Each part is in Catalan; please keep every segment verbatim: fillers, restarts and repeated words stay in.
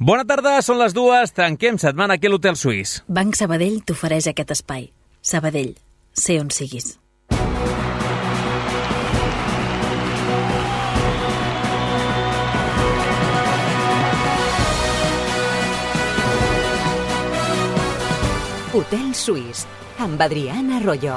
Bona tarda, són les dues, tanquem setmana aquí a l'Hotel Suís. Banc Sabadell t'ofereix aquest espai. Sabadell, sé on siguis. Hotel Suís, amb Adriana Arroyo.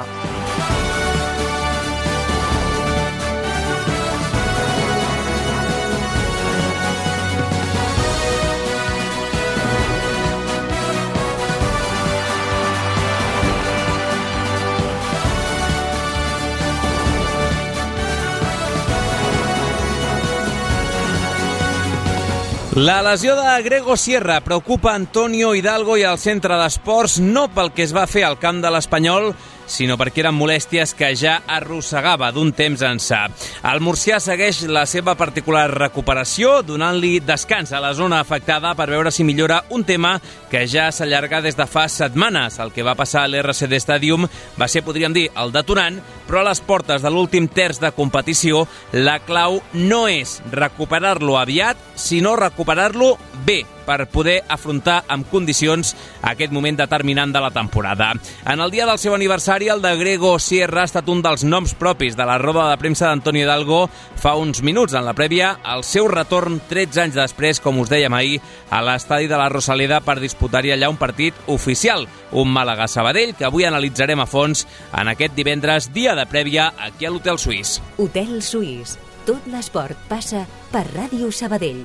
La lesió de Grego Sierra preocupa Antonio Hidalgo i el centre d'esports no pel que es va fer al camp de l'Espanyol, sinó perquè eren molèsties que ja arrossegava d'un temps ençà. El murcià segueix la seva particular recuperació, donant-li descans a la zona afectada per veure si millora un tema que ja s'allarga des de fa setmanes. El que va passar a l'R C D Stadium va ser, podríem dir, el detonant, però a les portes de l'últim terç de competició la clau no és recuperar-lo aviat, sinó recuperar-lo bé, per poder afrontar amb condicions aquest moment determinant de la temporada. En el dia del seu aniversari, el de Grego Sierra ha estat un dels noms propis de la roda de premsa d'Antonio Hidalgo fa uns minuts, en la prèvia al seu retorn tretze anys després, com us dèiem ahir, a l'estadi de la Rosaleda per disputar-hi allà un partit oficial, un Màlaga-Sabadell, que avui analitzarem a fons en aquest divendres, dia de prèvia aquí a l'Hotel Suís. Hotel Suís. Tot l'esport passa per Ràdio Sabadell.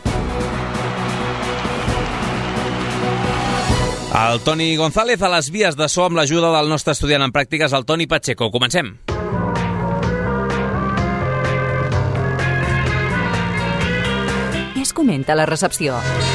El Toni González a les vies de so amb l'ajuda del nostre estudiant en pràctiques, el Toni Pacheco. Comencem. Què es comenta a la recepció?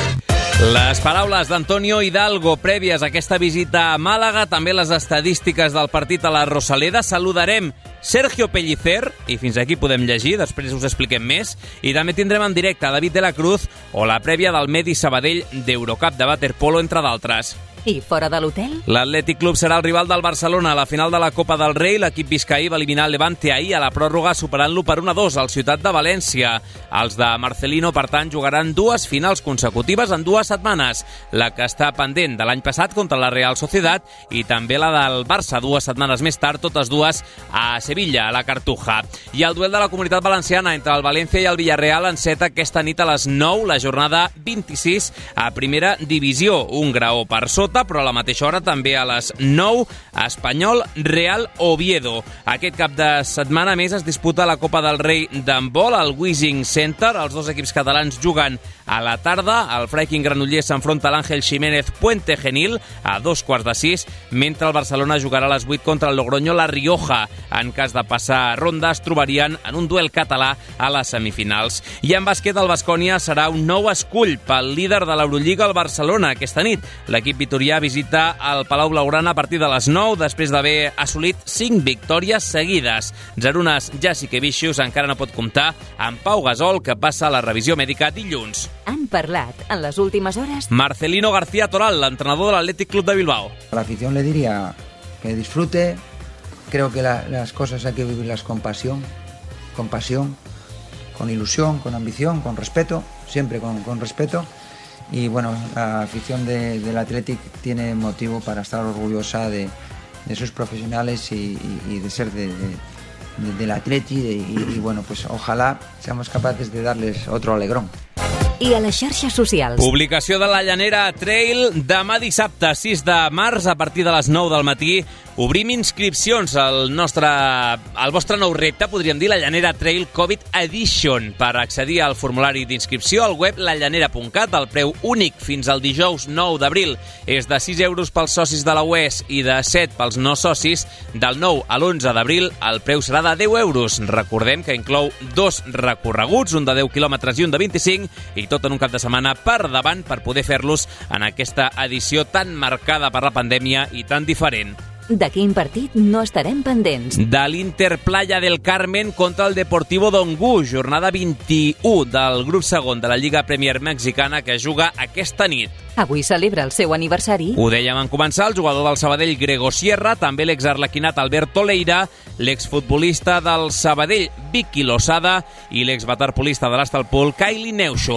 Les paraules d'Antonio Hidalgo prèvies a aquesta visita a Màlaga, també les estadístiques del partit a la Rosaleda. Saludarem Sergio Pellicer, i fins aquí podem llegir, després us expliquem més, i també tindrem en directe David de la Cruz o la prèvia del Medi Sabadell d'Eurocup de waterpolo, entre d'altres. I fora de l'hotel? L'Atlètic Club serà el rival del Barcelona a la final de la Copa del Rei. L'equip biscaí va eliminar el Levante ahir a la pròrroga, superant-lo per un a dos al Ciutat de València. Els de Marcelino, per tant, jugaran dues finals consecutives en dues setmanes. La que està pendent de l'any passat contra la Real Sociedad i també la del Barça dues setmanes més tard, totes dues a Sevilla, a la Cartuja. I el duel de la Comunitat Valenciana entre el València i el Villarreal enceta aquesta nit a les nou, la jornada vint-i-sis a primera divisió. Un graó per sota, però a la mateixa hora també a les nou, Espanyol Real Oviedo. Aquest cap de setmana més es disputa la Copa del Rei d'handbol al Wishing Center. Els dos equips catalans juguen a la tarda. El Freiking Granollers s'enfronta a l'Àngel Ximénez Puente Genil a dos quarts de sis, mentre el Barcelona jugarà a les vuit contra el Logroño La Rioja. En cas de passar ronda es trobarien en un duel català a les semifinals. I en bàsquet el Baskonia serà un nou escull pel líder de l'Eurolliga, el Barcelona, aquesta nit. L'equip vitorià visita el Palau Blaugrana a partir de les nou, després d'haver assolit cinc victòries seguides. Zarunas Jasikevičius encara no pot comptar amb Pau Gasol, que passa a la revisió mèdica dilluns. Han parlat en les últimes hores Marcelino García Toral, l'entrenador de l'Athletic Club de Bilbao. A la afición le diría que disfrute. Creo que la, las cosas hay que vivirlas con pasión, con pasión, con ilusión, con ambición, con respeto, siempre con, con respeto. Y bueno, la afición de, del Athletic tiene motivo para estar orgullosa de, de sus profesionales y, y, y de ser de, de, de, del Atleti y, y bueno, pues ojalá seamos capaces de darles otro alegrón. I a les xarxes socials. Publicació de la Llanera Trail demà dissabte, sis de març, a partir de les nou del matí. Obrim inscripcions al nostre, al vostre nou repte, podríem dir, la Llanera Trail Covid Edition. Per accedir al formulari d'inscripció al web la llanera punt cat, el preu únic fins al dijous nou d'abril és de sis euros pels socis de la U E S i de set pels no socis. Del nou a l'onze d'abril el preu serà de deu euros. Recordem que inclou dos recorreguts, un de deu quilòmetres i un de vint-i-cinc, i tot en un cap de setmana per davant per poder fer-los en aquesta edició tan marcada per la pandèmia i tan diferent. De quin partit no estarem pendents? De l'Inter Playa del Carmen contra el Deportivo Dongú, jornada vint-i-u del grup segon de la Lliga Premier Mexicana, que juga aquesta nit. Avui celebra el seu aniversari. Ho dèiem en començar, el jugador del Sabadell Grego Sierra, també l'exarlequinat Alberto Leira, l'exfutbolista del Sabadell Vicky Losada i l'exwaterpolista de l'Hostalpol Kylie Neuschel.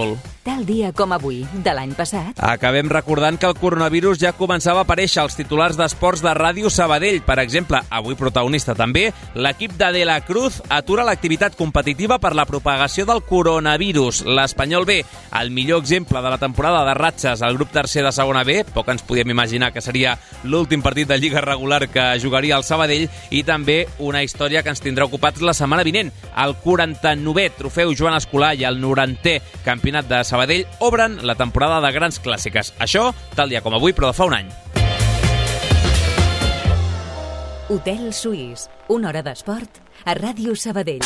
tal dia com avui de l'any passat? Acabem recordant que el coronavirus ja començava a aparèixer als titulars d'esports de Ràdio Sabadell. Per exemple, avui protagonista també, l'equip de De La Cruz atura l'activitat competitiva per la propagació del coronavirus. L'Espanyol B, el millor exemple de la temporada de ratxes al grup tercer de segona B, poc ens podíem imaginar que seria l'últim partit de Lliga regular que jugaria el Sabadell, i també una història que ens tindrà ocupats la setmana vinent. El quaranta-novè trofeu Joan Escolà i el norantè campionat de Sabadell obren la temporada de grans clàssiques. Això, tal dia com avui, però de fa un any. Hotel Suís, una hora d'esport a Ràdio Sabadell.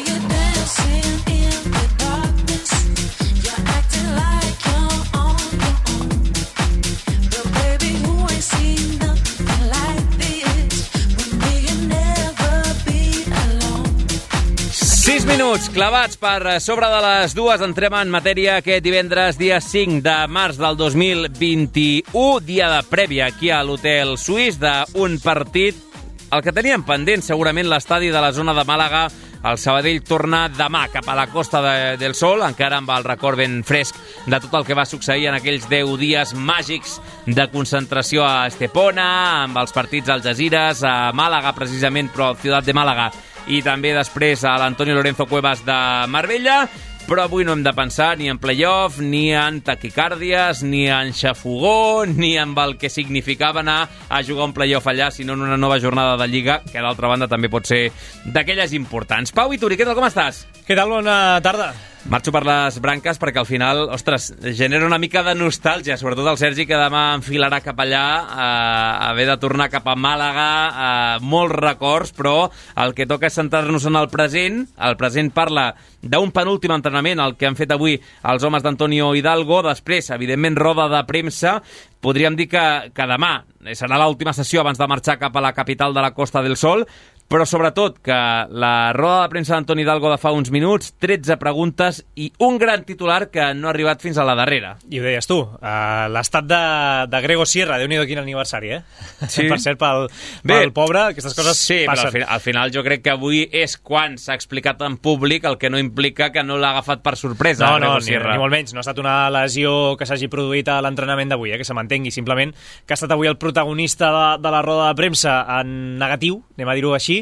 sis minuts clavats per sobre de les dues. Entrem en matèria aquest divendres, dia cinc de març del dos mil vint-i-u, dia de prèvia aquí a l'Hotel Suís d'un partit, el que teníem pendent segurament l'estadi de la zona de Màlaga. El Sabadell torna demà cap a la Costa de, del Sol, encara amb el record ben fresc de tot el que va succeir en aquells deu dies màgics de concentració a Estepona, amb els partits al Algesires, a Màlaga precisament, però a Ciutat de Màlaga, i també després a l'Antonio Lorenzo Cuevas de Marbella. Però avui no hem de pensar ni en playoff, ni en taquicàrdies, ni en xafogó, ni en el que significava anar a jugar un playoff allà, sinó en una nova jornada de Lliga, que d'altra banda també pot ser d'aquelles importants. Pau Vituri, què tal, com estàs? Què tal, bona tarda. Marxo per les branques perquè al final, ostres, genera una mica de nostàlgia, sobretot el Sergi, que demà enfilarà cap allà, a haver de tornar cap a Màlaga, a molts records, però el que toca és centrar-nos en el present. El present parla d'un penúltim entrenament, el que han fet avui els homes d'Antonio Hidalgo. Després, evidentment, roda de premsa. Podríem dir que, que demà serà l'última sessió abans de marxar cap a la capital de la Costa del Sol, però sobretot que la roda de premsa d'Antoni Hidalgo de fa uns minuts, tretze preguntes i un gran titular que no ha arribat fins a la darrera. I ho deies tu, uh, l'estat de, de Grego Sierra, Déu-n'hi-do quin aniversari, eh? Sí. Per cert, pel, pel pobre, aquestes coses sí, passen. Però al final, al final jo crec que avui és quan s'ha explicat en públic, el que no implica que no l'ha agafat per sorpresa. No, no, Grego ni, Sierra. ni molt menys. No ha estat una lesió que s'hagi produït a l'entrenament d'avui, eh? Que se mantengui. Simplement que ha estat avui el protagonista de, de la roda de premsa en negatiu, anem a dir-ho així,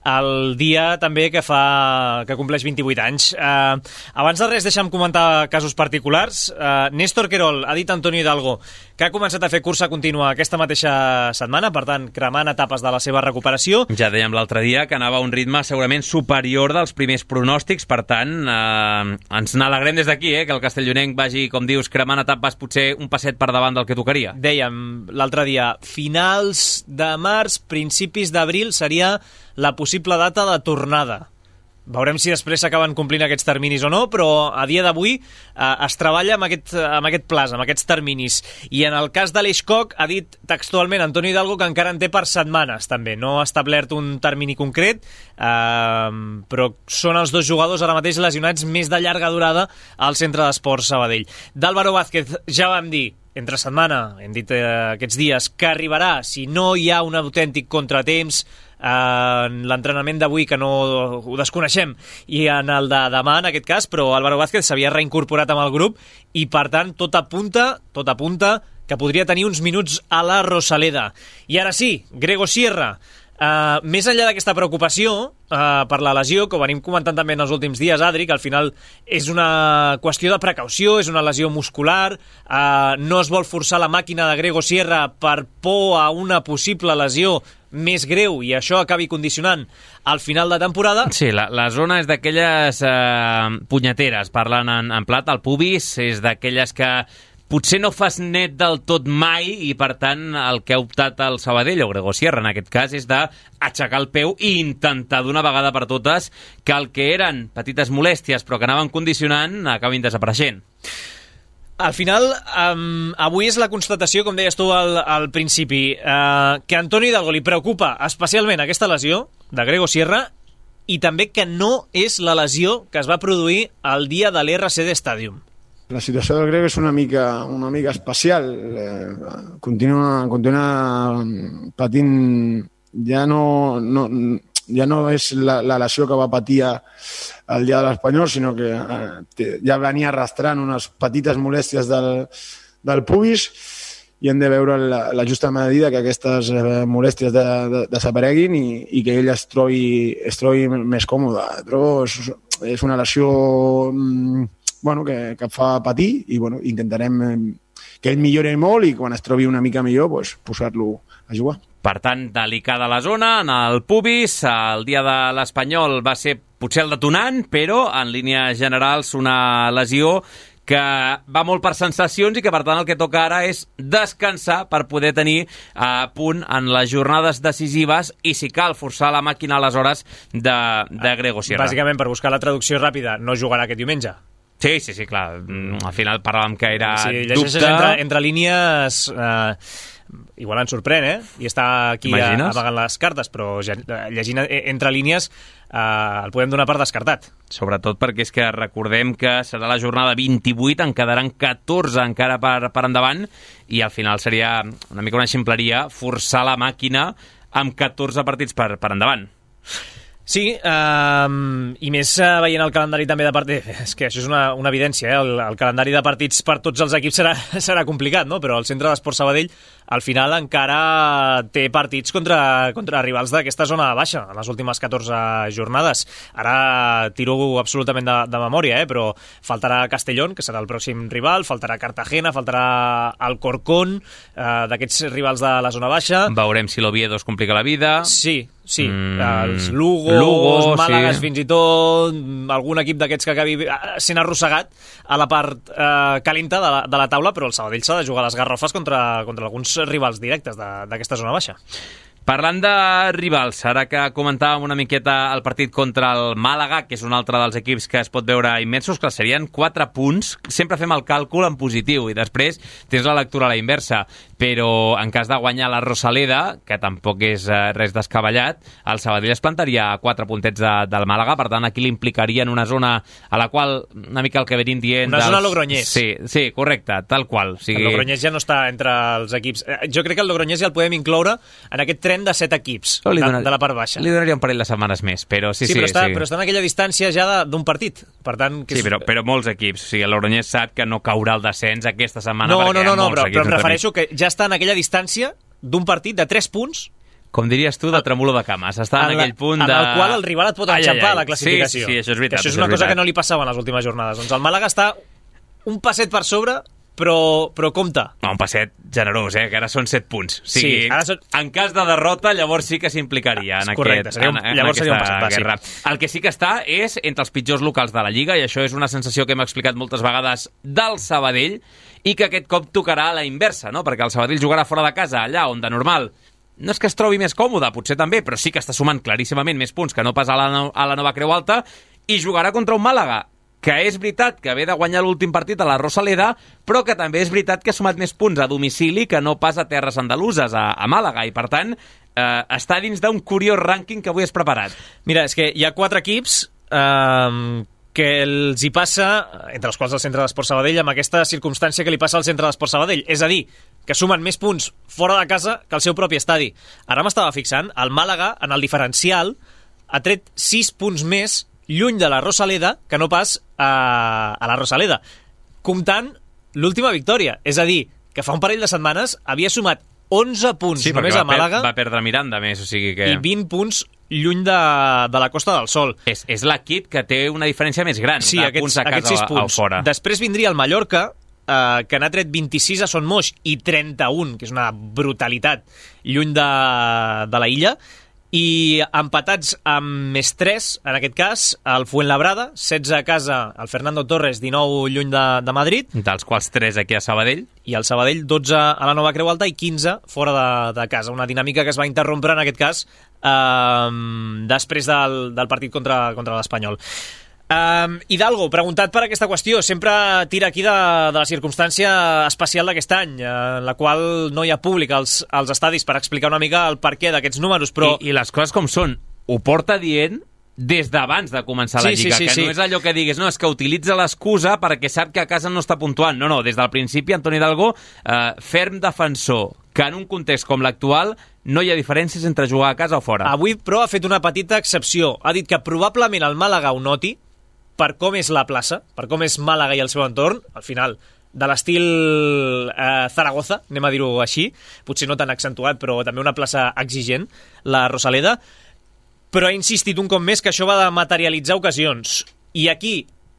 el dia també que fa que compleix vint-i-vuit anys. Uh, abans de res, deixa'm comentar casos particulars. Uh, Néstor Querol ha dit a Antonio Hidalgo que ha començat a fer cursa contínua aquesta mateixa setmana, per tant, cremant etapes de la seva recuperació. Ja dèiem l'altre dia que anava a un ritme segurament superior dels primers pronòstics, per tant, eh, ens n'alegrem des d'aquí, eh, que el castellonenc vagi, com dius, cremant etapes potser un passet per davant del que tocaria. Dèiem l'altre dia, finals de març, principis d'abril seria la possible data de tornada. Veurem si després s'acaben complint aquests terminis o no, però a dia d'avui eh, es treballa amb aquest, amb aquest plaç, amb aquests terminis. I en el cas de l'Eix Coc ha dit textualment Antonio Hidalgo que encara en té per setmanes, també. No ha establert un termini concret, eh, però són els dos jugadors ara mateix lesionats més de llarga durada al Centre d'Esports Sabadell. D'Álvaro Vázquez ja vam dir entre setmana, hem dit eh, aquests dies, que arribarà si no hi ha un autèntic contratemps en l'entrenament d'avui, que no ho desconeixem, i en el de demà, en aquest cas, però Álvaro Vázquez s'havia reincorporat amb el grup i, per tant, tot apunta, tot apunta que podria tenir uns minuts a la Rosaleda. I ara sí, Grego Sierra. Uh, més enllà d'aquesta preocupació uh, per la lesió, que ho venim comentant també en els últims dies, Adri, que al final és una qüestió de precaució, és una lesió muscular, uh, no es vol forçar la màquina de Grego Sierra per por a una possible lesió més greu i això acabi condicionant al final de temporada. Sí, la, la zona és d'aquelles eh, punyeteres, parlant en, en plat, el pubis és d'aquelles que potser no fas net del tot mai i, per tant, el que ha optat el Sabadell o Grego Sierra, en aquest cas, és d'aixecar el peu i intentar d'una vegada per totes que el que eren petites molèsties però que anaven condicionant acabin desapareixent. Al final, um, avui és la constatació, com deies tu al, al principi, uh, que a Antonio Hidalgo li preocupa especialment aquesta lesió de Grego Sierra i també que no és la lesió que es va produir el dia de l'R C D Stadium. La situació del Grego és una mica, una mica especial. Eh, continua, continua patint ja no, no, ja no és la, la lesió que va patir el dia de l'Espanyol, sinó que eh, ja venia arrastrant unes petites molèsties del, del pubis i hem de veure la, la justa medida que aquestes eh, molèsties de, de, desapareguin i, i que ell es trobi, es trobi més còmode. Però és, és una lesió mm, bueno, que, que fa patir i bueno, intentarem eh, que ell millori molt i quan es trobi una mica millor pues, posar-lo a jugar. Per tant, delicada la zona, en el pubis, el dia de l'Espanyol va ser potser el detonant, però en línies generals una lesió que va molt per sensacions i que, per tant, el que toca ara és descansar per poder tenir a punt en les jornades decisives i, si cal, forçar la màquina aleshores de, de Grego Sierra. Bàsicament, per buscar la traducció ràpida, no jugarà aquest diumenge. Sí, sí, sí, clar. Al final parlàvem que era sí, dubte. Entre, entre línies... Eh, igual ens sorprèn, eh? I està aquí amagant les cartes, però llegint entre línies eh, el podem donar per descartat. Sobretot perquè és que recordem que serà la jornada vint-i-vuit, en quedaran catorze encara per, per endavant, i al final seria una mica una ximpleria forçar la màquina amb catorze partits per, per endavant. Sí, um, i més uh, veient el calendari també de partits, és que això és una, una evidència, eh? el, el calendari de partits per tots els equips serà, serà complicat, no? Però el Centre d'Esports Sabadell al final encara té partits contra, contra rivals d'aquesta zona baixa en les últimes catorze jornades. Ara tiro absolutament de, de memòria, eh? Però faltarà Castellón, que serà el pròxim rival, faltarà Cartagena, faltarà Alcorcón, eh, d'aquests rivals de la zona baixa. Veurem si l'Oviedo es complica la vida. Sí, sí, mm, els Lugos, Lugos Màlagues, sí. Fins i tot algun equip d'aquests que acabi sent arrossegat a la part eh, calenta de la, de la taula, però el Sabadell s'ha de jugar les garrofes contra, contra alguns rivals directes d'aquesta zona baixa. Parlant de rivals, ara que comentàvem una miqueta el partit contra el Màlaga, que és un altre dels equips que es pot veure immensos, que serien quatre punts. Sempre fem el càlcul en positiu i després tens la lectura a la inversa. Però en cas de guanyar la Rosaleda, que tampoc és eh, res descabellat, el Sabadell es plantaria a quatre puntets de, del Màlaga, per tant aquí l'implicaria en una zona a la qual una mica el que venim dient... Una dels... zona Logroñés. Sí, sí, correcte, tal qual. O sigui... El Logroñés ja no està entre els equips. Jo crec que el Logroñés ja el podem incloure en aquest tren de set equips de, donar, de la part baixa. Li donaria un parell de setmanes més, però sí, sí. Sí, però, està, sí. però està en aquella distància ja d'un partit. Per tant, que sí, és... però, però molts equips. O sigui, el Logroñés sap que no caurà el descens aquesta setmana no, perquè no, no, hi ha no, molts però, equips. Però em refereixo que ja està en aquella distància d'un partit de tres punts. Com diries tu, de tremulo de cames. Està en, en aquell punt de... En el qual el rival et pot enxampar a la classificació. Sí, sí, això és veritat. Que això és una és cosa veritat. que no li passava en les últimes jornades. Doncs el Màlaga està un passet per sobre, però, però compte. No, un passet generós, eh? Que ara són set punts. O sigui, sí, ara són... en cas de derrota, llavors sí que s'implicaria en, correcte, aquest, seria un, en, en llavors aquesta seria un passet, guerra. Sí. El que sí que està és entre els pitjors locals de la Lliga, i això és una sensació que hem explicat moltes vegades del Sabadell, i que aquest cop tocarà a la inversa, no? Perquè el Sabadell jugarà fora de casa, allà on de normal no és que es trobi més còmode, potser també, però sí que està sumant claríssimament més punts que no pas a la, no, a la Nova Creu Alta, i jugarà contra un Màlaga que és veritat que ve de guanyar l'últim partit a la Rosaleda, però que també és veritat que ha sumat més punts a domicili que no pas a terres andaluses, a, a Màlaga, i per tant eh, està dins d'un curiós rànquing que avui has preparat. Mira, és que hi ha quatre equips eh, que els hi passa, entre els quals el Centre d'Esports Sabadell, amb aquesta circumstància que li passa al Centre d'Esports Sabadell, és a dir, que sumen més punts fora de casa que el seu propi estadi. Ara m'estava fixant, el Màlaga, en el diferencial, ha tret sis punts més lluny de la Rosaleda que no pas a, a la Rosaleda, comptant l'última victòria. És a dir, que fa un parell de setmanes havia sumat onze punts sí, només va a Màlaga, per, va perdre Miranda més, o sigui que... i vint punts lluny de, de la Costa del Sol. És, és l'equip que té una diferència més gran sí, de aquests, punts a casa aquests sis punts. o fora. Després vindria el Mallorca, eh, que n'ha tret vint-i-sis a Son Moix i trenta-un, que és una brutalitat, lluny de, de la illa, i empatats amb més tres, en aquest cas, el Fuenlabrada, setze a casa, el Fernando Torres, dinou lluny de, de Madrid. Dels quals tres aquí a Sabadell. I el Sabadell, dotze a la Nova Creu Alta i quinze fora de, de casa. Una dinàmica que es va interrompre, en aquest cas, eh, després del, del partit contra, contra l'Espanyol. Um, Hidalgo, preguntat per aquesta qüestió, sempre tira aquí de, de la circumstància especial d'aquest any, en la qual no hi ha públic als, als estadis, per explicar una mica el perquè d'aquests números, però... I, I les coses com són, ho porta dient des d'abans de començar la sí, Lliga, sí, sí, que sí. no és allò que digues, no, és que utilitza l'excusa perquè sap que a casa no està puntuant. No, no, des del principi Antoni Hidalgo, eh, ferm defensor que en un context com l'actual no hi ha diferències entre jugar a casa o fora. Avui, però, ha fet una petita excepció. Ha dit que probablement el Màlaga ho noti per com és la plaça, per com és Màlaga i el seu entorn, al final, de l'estil eh, Zaragoza, anem a dir-ho així, potser no tan accentuat, però també una plaça exigent, la Rosaleda, però ha insistit un cop més que això va de materialitzar ocasions. I aquí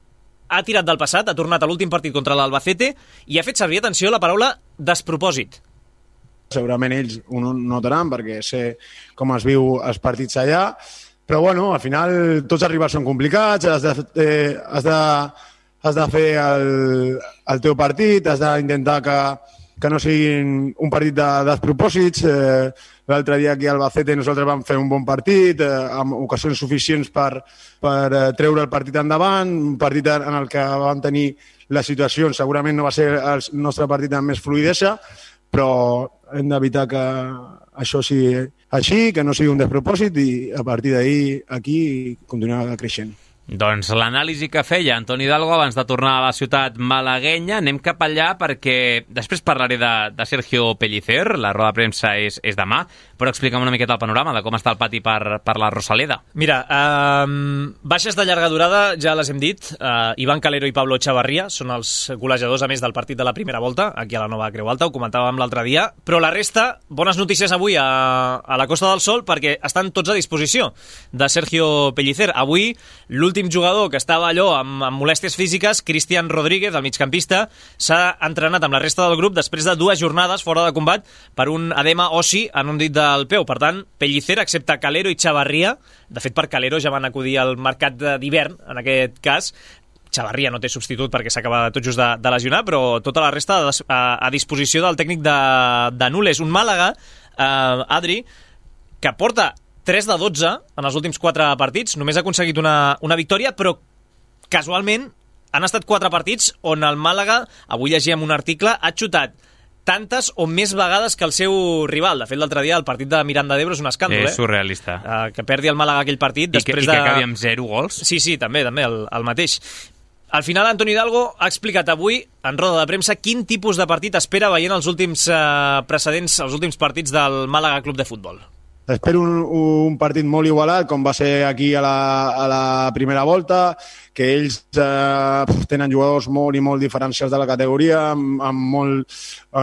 ha tirat del passat, ha tornat a l'últim partit contra l'Albacete i ha fet servir, atenció, la paraula despropòsit. Segurament ells ho notaran perquè sé com es viu els partits allà, però bueno, al final tots els rivals són complicats, has de, eh, has de, has de fer el, el teu partit, has d'intentar que, que no siguin un partit de despropòsits. Eh, L'altre dia aquí a Albacete nosaltres vam fer un bon partit, eh, amb ocasions suficients per, per eh, treure el partit endavant, un partit en el que vam tenir les situacions. Segurament no va ser el nostre partit amb més fluidesa, però hem d'evitar que això sigui així, que no sigui un despropòsit i a partir d'ahir aquí continuar creixent. Doncs l'anàlisi que feia Antoni Hidalgo abans de tornar a la ciutat malaguenya, anem cap allà perquè després parlaré de, de Sergio Pellicer, la roda de premsa és, és demà, però explica'm una miqueta el panorama de com està el pati per, per la Rosaleda. Mira, eh, baixes de llarga durada, ja les hem dit, eh, Iván Calero i Pablo Chavarría són els golejadors, a més del partit de la primera volta, aquí a la Nova Creu Alta, ho comentàvem l'altre dia, però la resta, bones notícies avui a, a la Costa del Sol perquè estan tots a disposició de Sergio Pellicer. Avui, l'últim L'últim jugador que estava allò amb, amb molèsties físiques, Cristian Rodríguez, el migcampista, s'ha entrenat amb la resta del grup després de dues jornades fora de combat per un edema ossi en un dit del peu. Per tant, Pellicer, excepte Calero i Chavarría, de fet per Calero ja van acudir al mercat d'hivern, en aquest cas, Chavarría no té substitut perquè s'acaba tot just de, de lesionar, però tota la resta a, a, a disposició del tècnic de, de Nules. Un Màlaga, eh, Adri, que porta tres de dotze en els últims quatre partits, només ha aconseguit una, una victòria, però casualment han estat quatre partits on el Màlaga, avui llegíem un article, ha xutat tantes o més vegades que el seu rival. De fet, l'altre dia el partit de Miranda d'Ebro és un escàndol, és eh? surrealista. Uh, que perdi el Màlaga aquell partit I després que, i de... que acabi amb zero gols. Sí, sí, també, també, el, el mateix. Al final, Antoni Hidalgo ha explicat avui, en roda de premsa, quin tipus de partit espera veient els últims uh, precedents, els últims partits del Màlaga Club de Futbol. Espero un, un partit molt igualat, com va ser aquí a la, a la primera volta, que ells eh, tenen jugadors molt i molt diferencials de la categoria, amb, amb molt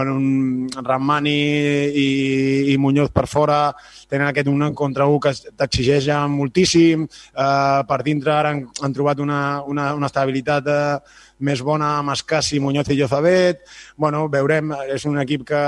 en Ramani i, i Muñoz per fora, tenen aquest un contra un que t'exigeix moltíssim, eh, per dintre ara han, han trobat una, una, una estabilitat eh, més bona amb Escassi, Muñoz i Llozabet. Bueno, veurem, és un equip que,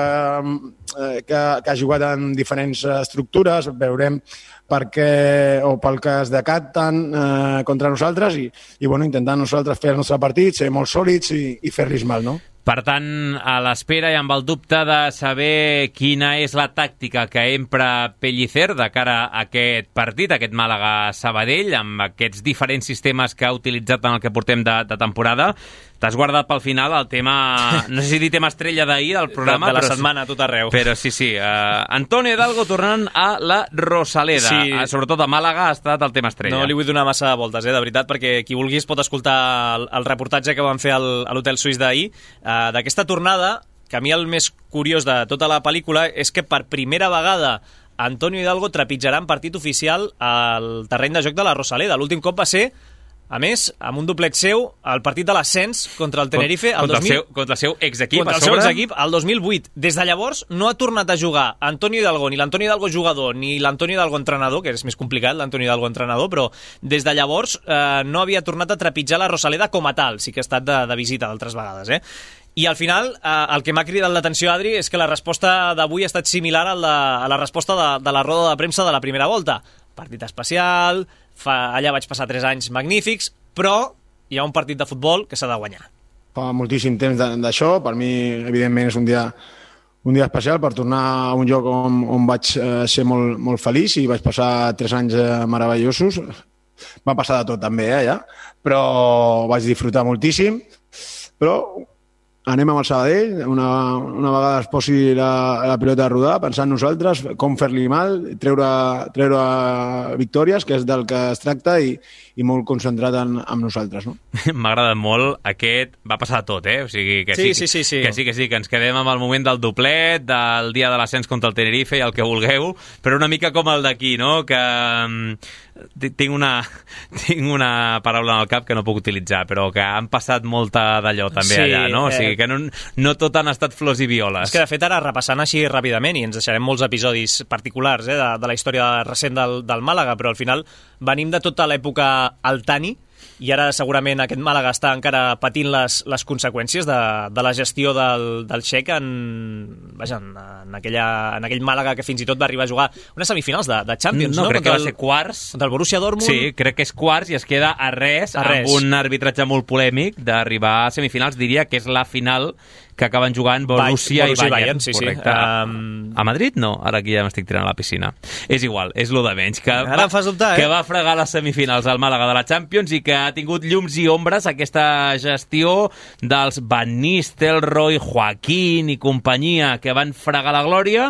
eh, que, que ha jugat en diferents estructures, veurem per què o pel que es decanten eh, contra nosaltres i, i bueno, intentar nosaltres fer el nostre partit, ser molt sòlids i, i fer-los mal, no? Per tant, a l'espera i amb el dubte de saber quina és la tàctica que empra Pellicer de cara a aquest partit, aquest Màlaga-Sabadell, amb aquests diferents sistemes que ha utilitzat en el que portem de, de temporada, t'has guardat pel final el tema, no sé si dir tema estrella d'ahir del programa, de, de la però, setmana a tot arreu. Però sí, sí. Uh, Antoni Hidalgo tornant a la Rosaleda. Sí. Uh, sobretot a Màlaga ha estat el tema estrella. No li vull donar massa voltes, eh, de veritat, perquè qui vulguis pot escoltar el, el reportatge que van fer al, a l'Hotel Suís d'ahir, uh, d'aquesta tornada, que a mi el més curiós de tota la pel·lícula és que per primera vegada Antonio Hidalgo trepitjarà en partit oficial al terreny de joc de la Rosaleda. L'últim cop va ser, a més, amb un doblet seu, el partit de l'ascens contra el Tenerife el contra, dos mil... el seu, contra el seu exequip contra a el seu sobre. exequip el dos mil vuit. Des de llavors no ha tornat a jugar Antonio Hidalgo, ni l'Antonio Hidalgo jugador, ni l'Antonio Hidalgo entrenador, que és més complicat l'Antonio Hidalgo entrenador, però des de llavors eh, no havia tornat a trepitjar la Rosaleda com a tal. Sí que ha estat de, de visita d'altres vegades, eh? I al final, eh, el que m'ha cridat l'atenció, Adri, és que la resposta d'avui ha estat similar a la, a la resposta de, de la roda de premsa de la primera volta. Partit especial, fa, allà vaig passar tres anys magnífics, però hi ha un partit de futbol que s'ha de guanyar. Fa moltíssim temps d'això, per mi, evidentment, és un dia, un dia especial per tornar a un lloc on, on vaig eh, ser molt, molt feliç i vaig passar tres anys eh, meravellosos. Va passar de tot també, eh, allà, però vaig disfrutar moltíssim. Però anem amb el Sabadell, una, una vegada es posi la, la pilota a rodar, pensar en nosaltres, com fer-li mal, treure, treure victòries, que és del que es tracta, i, i molt concentrat en, en nosaltres, no? M'ha agradat molt aquest, va passar tot, eh? O sigui, que sí, sí, sí, sí, sí. que sí, que sí, que ens quedem amb el moment del doblet, del dia de l'ascens contra el Tenerife i el que vulgueu, però una mica com el d'aquí, no? Que um, tinc una tinc una paraula en el cap que no puc utilitzar, però que han passat molta d'allò també sí, allà, no? O sigui, eh... que no, no tot han estat flors i violes. És que, de fet, ara repassant així ràpidament, i ens deixarem molts episodis particulars eh, de, de la història recent del, del Màlaga, però al final venim de tota l'època Altani, i ara segurament aquest Màlaga està encara patint les, les conseqüències de, de la gestió del, del Xec en, vaja, en, en, aquella, en aquell Màlaga que fins i tot va arribar a jugar unes semifinals de, de Champions, no? No, crec contra que va el, ser quarts. Del Borussia Dortmund. Sí, crec que és quarts i es queda a res, a res. amb un arbitratge molt polèmic d'arribar a semifinals. Diria que és la final que acaben jugant Borussia, Borussia i Bayern. Bayern, sí, correcte. sí. Um... A Madrid no, ara aquí ja m'estic tirant a la piscina. És igual, és lo de menys. Que ara va, em fas dubtar, eh? Que va fregar les semifinals al Màlaga de la Champions i que ha tingut llums i ombres aquesta gestió dels Van Nistelrooy, Joaquín i companyia que van fregar la glòria,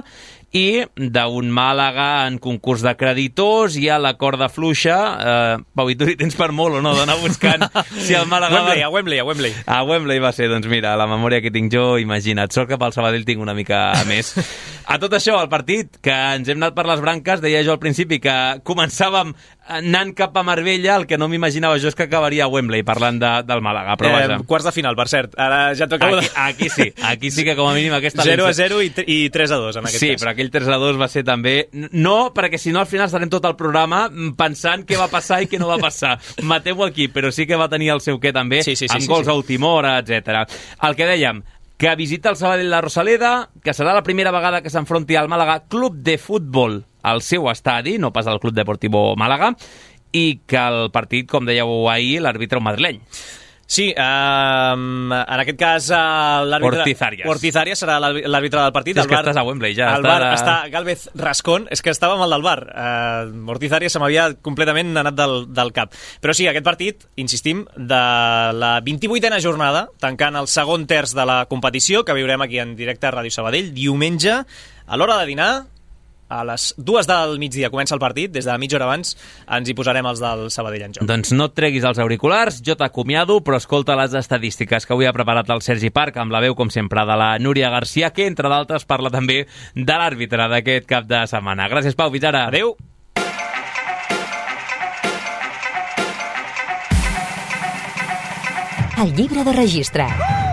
i d'un Màlaga en concurs de creditors i a la corda fluixa. Eh, Pau Vituri, tens per molt o no d'anar buscant si el Màlaga... Wembley, a Wembley, a Wembley. A Wembley va ser, doncs mira, la memòria que tinc jo, imagina't. Sort que pel Sabadell tinc una mica més. A tot això, el partit, que ens hem anat per les branques, deia jo al principi que començàvem anant cap a Marbella, el que no m'imaginava jo és que acabaria a Wembley, parlant de, del Màlaga, però vaja. Eh, quarts de final, per cert. Ara ja t'ho acabo aquí, de... Aquí sí, aquí sí que com a mínim aquesta... zero a zero i, i tres a dos, en aquest sí, cas. Sí, però aquell tres a dos va ser també... No, perquè si no al final estarem tot el programa pensant què va passar i què no va passar. Mateu aquí, però sí que va tenir el seu què també, sí, sí, sí, amb sí, gols sí. a última hora, etcètera. El que dèiem, que visita el Sabadell la Rosaleda, que serà la primera vegada que s'enfronti al Màlaga Club de Futbol al seu estadi, no pas al Club Deportivo Màlaga, i que el partit, com dèieu ahir, l'àrbitre un madrileny. Sí, um, en aquest cas uh, l'àrbitre... Ortiz Arias. Ortiz Arias serà l'àrbitre del partit. Sí, és que estàs a Wembley ja. Al bar està... està Gálvez Rascón, és que estava amb el del bar. Uh, Ortiz Arias se m'havia completament anat del, del cap. Però sí, aquest partit, insistim, de la vint-i-vuitena jornada, tancant el segon terç de la competició, que viurem aquí en directe a Ràdio Sabadell, diumenge, a l'hora de dinar, a les dues del migdia comença el partit, des de mitja hora abans ens hi posarem els del Sabadell en joc. Doncs no et treguis els auriculars, jo t'acomiado, però escolta les estadístiques que avui ha preparat el Sergi Parc, amb la veu, com sempre, de la Núria Garcia, que, entre d'altres, parla també de l'àrbitre d'aquest cap de setmana. Gràcies, Pau, fins ara. Adéu. El llibre de registre.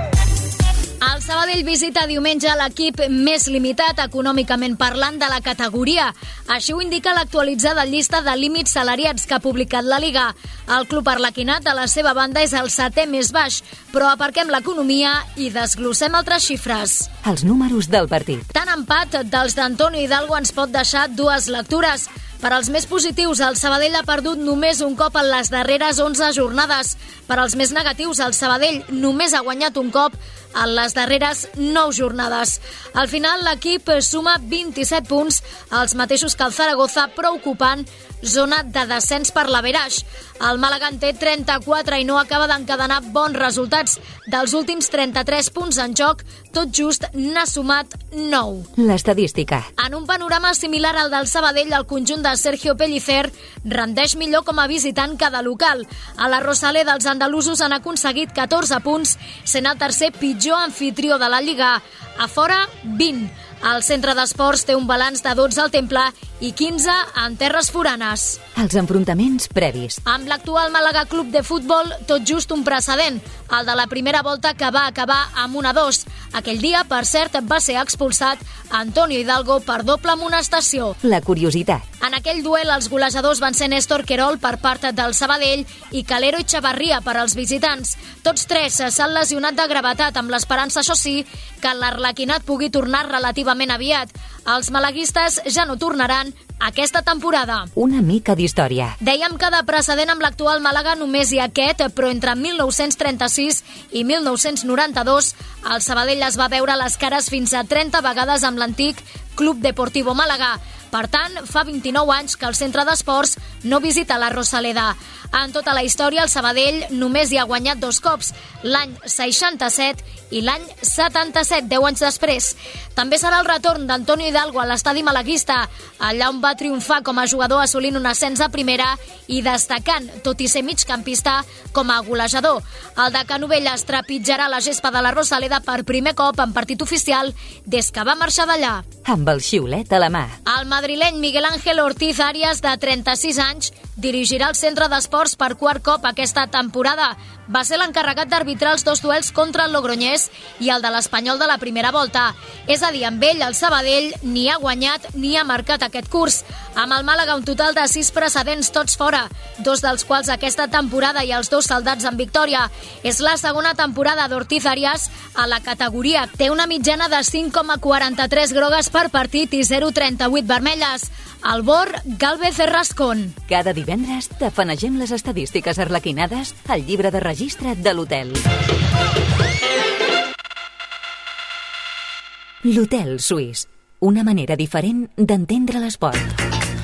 El Sabadell visita diumenge l'equip més limitat econòmicament parlant de la categoria. Així ho indica l'actualitzada llista de límits salariats que ha publicat la Liga. El club arlequinat, a la seva banda, és el setè més baix, però aparquem l'economia i desglossem altres xifres. Els números del partit. Tant empat dels d'Antonio Hidalgo ens pot deixar dues lectures. Per als més positius, el Sabadell ha perdut només un cop en les darreres onze jornades. Per als més negatius, el Sabadell només ha guanyat un cop en les darreres nou jornades. Al final, l'equip suma vint-i-set punts, els mateixos que el Zaragoza, preocupant zona de descens per l'averaix. El Màlaga en té trenta-quatre i no acaba d'encadenar bons resultats. Dels últims trenta-tres punts en joc, tot just n'ha sumat nou. L'estadística. En un panorama similar al del Sabadell, el conjunt de Sergio Pellicer rendeix millor com a visitant que de local. A la Rosaleda, els andalusos han aconseguit catorze punts, sent el tercer pitjor anfitrió de la Lliga. A fora, vint. El centre d'esports té un balanç de dotze al Temple i quinze en terres foranes. Els enfrontaments previs. Amb l'actual Màlaga Club de Futbol, tot just un precedent, el de la primera volta que va acabar amb un a dos. Aquell dia, per cert, va ser expulsat Antonio Hidalgo per doble amonestació. La curiositat. En aquell duel, els golejadors van ser Néstor Querol per part del Sabadell i Calero Echavarria per als visitants. Tots tres s'han lesionat de gravetat, amb l'esperança, això sí, que l'Arlequinat pugui tornar relativament aviat. Els malaguistes ja no tornaran aquesta temporada. Una mica d'història. Dèiem que de precedent amb l'actual Màlaga només hi ha aquest, però entre mil nou-cents trenta-sis i mil nou-cents noranta-dos el Sabadell es va veure les cares fins a trenta vegades amb l'antic Club Deportivo Màlaga. Per tant, fa vint-i-nou anys que el centre d'esports no visita la Rosaleda. En tota la història, el Sabadell només hi ha guanyat dos cops, l'any seixanta-set i l'any setanta-set, deu anys després. També serà el retorn d'Antonio Hidalgo a l'estadi malaguista, allà on va triomfar com a jugador assolint un ascens a primera i destacant, tot i ser migcampista, com a golejador. El de Canovelles trepitjarà la gespa de la Rosaleda per primer cop en partit oficial des que va marxar d'allà. Amb el xiulet a la mà. El madrileny Miguel Ángel Ortiz Arias, de trenta-sis anys, dirigirà el centre d'esports per quart cop aquesta temporada. Va ser l'encarregat d'arbitrar els dos duels contra el Logroñés i el de l'Espanyol de la primera volta. És a dir, amb ell, el Sabadell ni ha guanyat ni ha marcat aquest curs. Amb el Màlaga un total de sis precedents tots fora, dos dels quals aquesta temporada i els dos saldats en victòria. És la segona temporada d'Ortiz Arias a la categoria. Té una mitjana de cinc coma quaranta-tres grogues per partit i zero coma trenta-vuit vermelles. Al bord, Galvez Rascón. Cada divendres tafanegem les estadístiques arlequinades al llibre de registre de l'hotel. L'Hotel Suís. Una manera diferent d'entendre l'esport.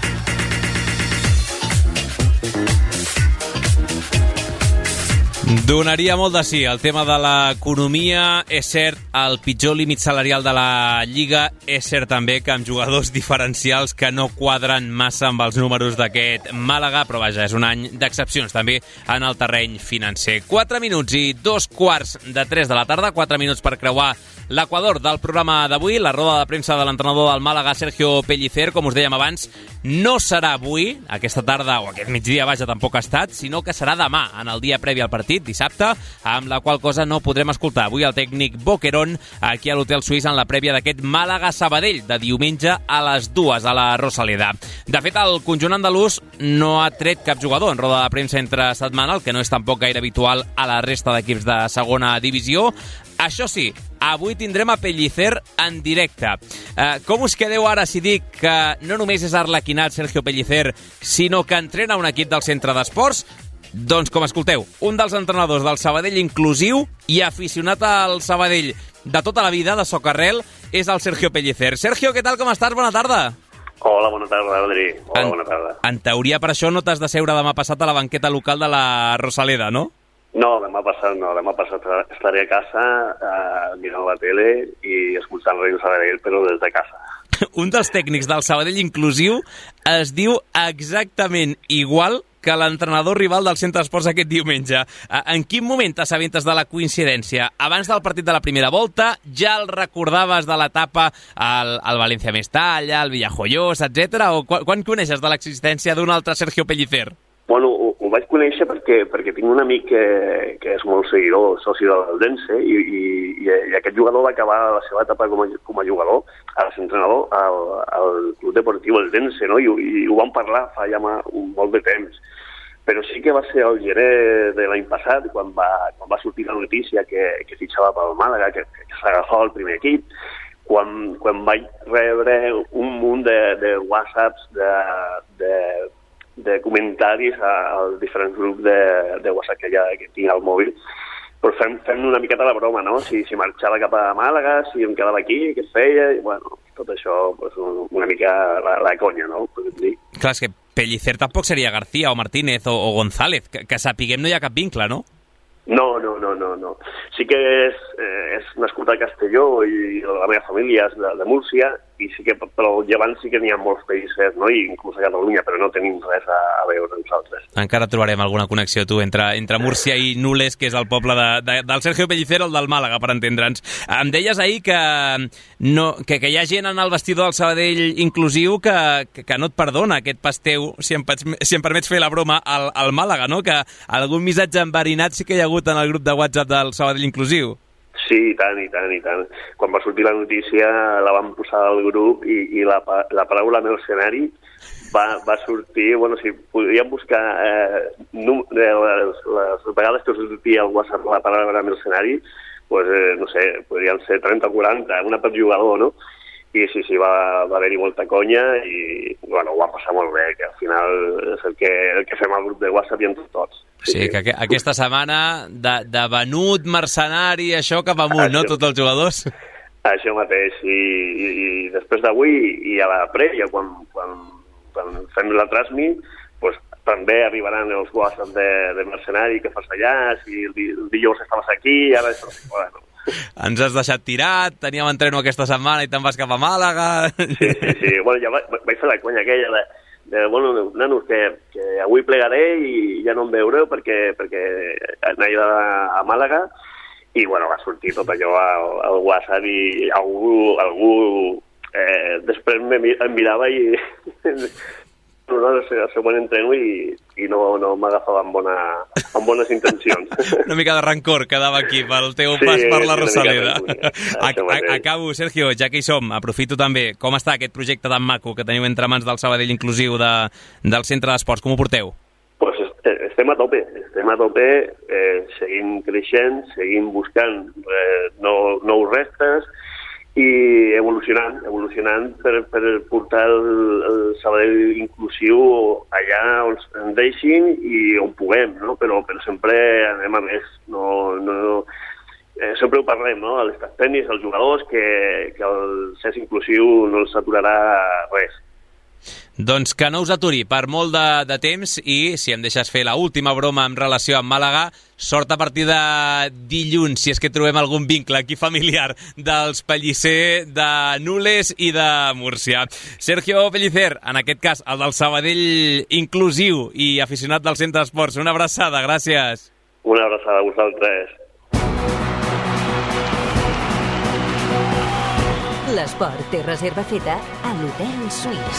Donaria molt de sí el tema de l'economia. És cert, el pitjor límit salarial de la Lliga. És cert també que amb jugadors diferencials que no quadren massa amb els números d'aquest Màlaga, però vaja, és un any d'excepcions també en el terreny financer. Quatre minuts i dos quarts de tres de la tarda, quatre minuts per creuar l'equador del programa d'avui. La roda de premsa de l'entrenador del Màlaga, Sergio Pellicer, com us dèiem abans, no serà avui, aquesta tarda o aquest migdia, vaja, tampoc ha estat, sinó que serà demà, en el dia previ al partit, dissabte, amb la qual cosa no podrem escoltar avui el tècnic Boquerón aquí a l'Hotel Suís en la prèvia d'aquest Màlaga-Sabadell de diumenge a les dues a la Rosaleda. De fet, el conjunt andalús no ha tret cap jugador en roda de premsa entre setmana, el que no és tampoc gaire habitual a la resta d'equips de segona divisió. Això sí, avui tindrem a Pellicer en directe. Eh, com us quedeu ara si dic que no només és arlequinat Sergio Pellicer, sinó que entrena un equip del centre d'esports? Doncs com escolteu, un dels entrenadors del Sabadell inclusiu i aficionat al Sabadell de tota la vida, de socarrel, és el Sergio Pellicer. Sergio, què tal, com estàs? Bona tarda. Hola, bona tarda, Adri. Hola, en, bona tarda. En teoria, per això no t'has de seure demà passat a la banqueta local de la Rosaleda, no? No, demà passat no. Demà passat estaré a casa eh, mirant la tele i escoltant Ràdio Sabadell, però des de casa. Un dels tècnics del Sabadell inclusiu es diu exactament igual que l'entrenador rival del centre d'esports aquest diumenge. En quin moment t'assabentes de la coincidència? Abans del partit de la primera volta, ja el recordaves de l'etapa al, al València Mestalla, al Villajoyós, etcètera? O quan, quan coneixes de l'existència d'un altre Sergio Pellicer? Bueno, ho, ho vaig conèixer perquè, perquè tinc un amic que, que és molt seguidor, soci del Dense, i, i, i aquest jugador va acabar la seva etapa com a, com a jugador, a l'entrenador, al, al Club Deportiu el Dense, no? I, i ho vam parlar fa ja molt de temps. Però sí que va ser el gener de l'any passat, quan va, quan va sortir la notícia que, que fitxava pel Màlaga, que, que s'agafava el primer equip, quan, quan vaig rebre un munt de, de whatsapps, de, de, de comentaris als diferents grups de, de WhatsApp que, ja, que tinc al mòbil, però fem, fem una miqueta la broma, no? Si, si marxava cap a Màlaga, si em quedava aquí, què es feia, i bueno, tot això, pues, una mica la, la conya, no? Podem dir. Clar, és que Pellicer tampoc seria García o Martínez o, o González, que, que sapiguem no hi ha cap vincle, no? No, no, no, no, no. Sí que és, eh, és nascut a Castelló i la meva família és de, de Múrcia, i sí que, però llevant sí que n'hi ha molts Pellissers, no? I inclús a Catalunya, però no tenim res a, a veure nosaltres. Encara trobarem alguna connexió, tu, entre, entre Múrcia i Nules, que és el poble de, de, del Sergio Pellicer o el del Màlaga, per entendre'ns. Em deies ahir que, no, que, que hi ha gent en el vestidor del Sabadell inclusiu que, que, que no et perdona aquest pasteu, si em, si em permets fer la broma, al, al Màlaga, no? Que algun missatge enverinat sí que hi ha hagut en el grup de WhatsApp del Sabadell inclusiu. Sí, i tant, i tant, i tant. Quan va sortir la notícia la vam posar al grup i, i la, la paraula mercenari va, va sortir, bueno, si podríem buscar eh, num, les, les vegades que sortia al WhatsApp la paraula mercenari, pues, eh, no sé, podrien ser trenta o quaranta, una per jugador, no? I sí, sí, va, va haver-hi molta conya i, bueno, ho va passar molt bé, que al final és el que, el que fem al grup de WhatsApp i entre tots. Sí, sí, que aquesta setmana de, de venut, mercenari, això cap amunt, això, no, tots els jugadors? Això mateix, i, i, i després d'avui i a la prèvia, quan, quan, quan fem la transmi, pues, també arribaran els WhatsApp de, de mercenari que fas allà, si el, di el dijous estaves aquí, ara... Bueno. Ens has deixat tirat, teníem entreno aquesta setmana i te'n vas cap a Màlaga... Sí, sí, sí. Bueno, ja vaig, vaig fer la conya aquella de, de bueno, nanos, que, que avui plegaré i ja no em veureu perquè, perquè anava a, a Màlaga i, bueno, va sortir tot allò al, al WhatsApp i algú, algú eh, després em mirava i... no, no, el següent entreno i, i no, no m'agafava amb, bona, amb bones intencions. Una mica de rancor quedava aquí pel teu sí, pas per la Rosaleda. Acabo, Sergio, ja que hi som, aprofito també. Com està aquest projecte tan maco que teniu entre mans del Sabadell Inclusiu de, del Centre d'Esports? Com ho porteu? Pues estem a tope, estem a tope, eh, seguim creixent, seguim buscant eh, nou, nous restes, i evolucionant, evolucionant per, per portar el, el Sabadell inclusiu allà on ens deixin i on puguem, no? Però, però sempre anem a més. No, no, no. Eh, sempre ho parlem, no? A l'estat tècnic, als jugadors, que, que el C E S inclusiu no els aturarà res. Doncs que no us aturi per molt de, de temps i, si em deixes fer l'última broma en relació amb Màlaga, sort a partir de dilluns, si és que trobem algun vincle aquí familiar dels Pellicer, de Nules i de Múrcia. Sergio Pellicer, en aquest cas, el del Sabadell inclusiu i aficionat del Centre d'Esports. Una abraçada, gràcies. Una abraçada a vosaltres. L'esport té reserva feta a l'Hotel Suís.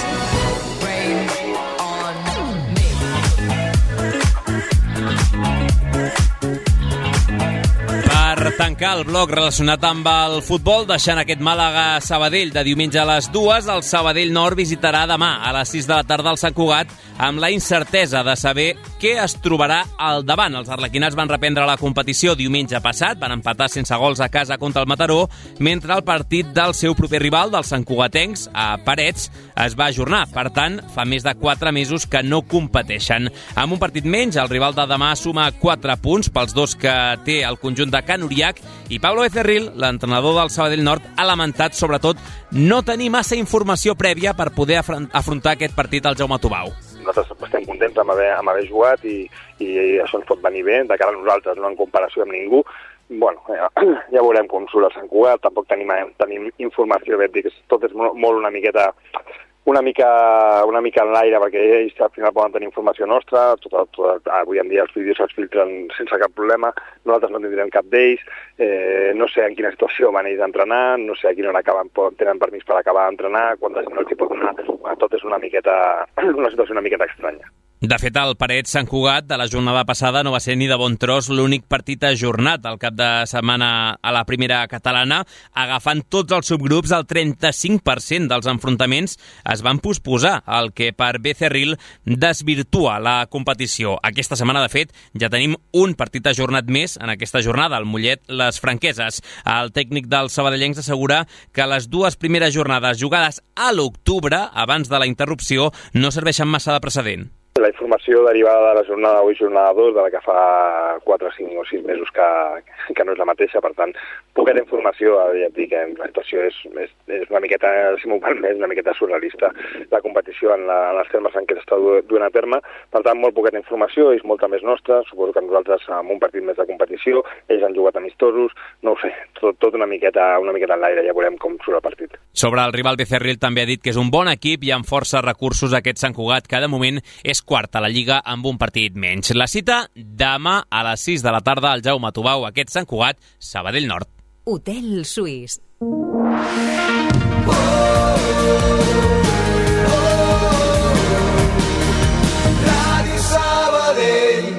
Per tancar el bloc relacionat amb el futbol, deixant aquest Màlaga-Sabadell de diumenge a les dues, el Sabadell Nord visitarà demà a les sis de la tarda al Sant Cugat amb la incertesa de saber què es trobarà al davant. Els arlequinats van reprendre la competició diumenge passat, van empatar sense gols a casa contra el Mataró, mentre el partit del seu proper rival, dels santcugatencs, a Parets, es va ajornar. Per tant, fa més de quatre mesos que no competeixen. Amb un partit menys, el rival de demà suma quatre punts pels dos que té el conjunt de Can Uriac, i Pablo Becerril, l'entrenador del Sabadell Nord, ha lamentat sobretot no tenir massa informació prèvia per poder afrontar aquest partit al Jaume Tubau. Nosaltres estem contents amb haver, amb haver jugat i, i això ens pot venir bé de cara a nosaltres, no en comparació amb ningú. Bueno, ja, ja veurem com surt el Sant Cugat, tampoc tenim, tenim informació, bé, dic, tot és molt, molt una miqueta una mica, una mica en l'aire, perquè ells al final poden tenir informació nostra, tot, tot, avui en dia els vídeos els filtren sense cap problema, nosaltres no tindrem cap d'ells, eh, no sé en quina situació van ells a entrenar, no sé a quina hora acaben, tenen permís per acabar d'entrenar, quanta gent els hi pot donar, tot és una miqueta, una situació una miqueta estranya. De fet, el Parets Sant Cugat de la jornada passada no va ser ni de bon tros l'únic partit ajornat al cap de setmana a la primera catalana, agafant tots els subgrups, el trenta-cinc per cent dels enfrontaments es van posposar, el que per Becerril desvirtua la competició. Aquesta setmana, de fet, ja tenim un partit ajornat més en aquesta jornada, el Mollet Les Franqueses. El tècnic dels sabadellencs assegura que les dues primeres jornades jugades a l'octubre, abans de la interrupció, no serveixen massa de precedent. La informació derivada de la jornada avui, jornada dos, de la que fa quatre, cinc o sis mesos que, que no és la mateixa, per tant, poqueta informació, ja et dic, la situació és, és, és una miqueta, si m'ho permet, una miqueta surrealista, la competició en, la, en les termes en què s'està duent a terme, per tant, molt poqueta informació, és molta més nostra, suposo que nosaltres amb un partit més de competició, ells han jugat amistosos, no ho sé, tot, tot una miqueta, una miqueta en l'aire, ja veurem com surt el partit. Sobre el rival Becerril també ha dit que és un bon equip i amb força recursos aquest Sant Cugat, que de moment és quart a la Lliga amb un partit menys. La cita demà a les sis de la tarda al Jaume Tubau, aquest Sant Cugat, Sabadell Nord. Hotel Suís. Ràdio Sabadell.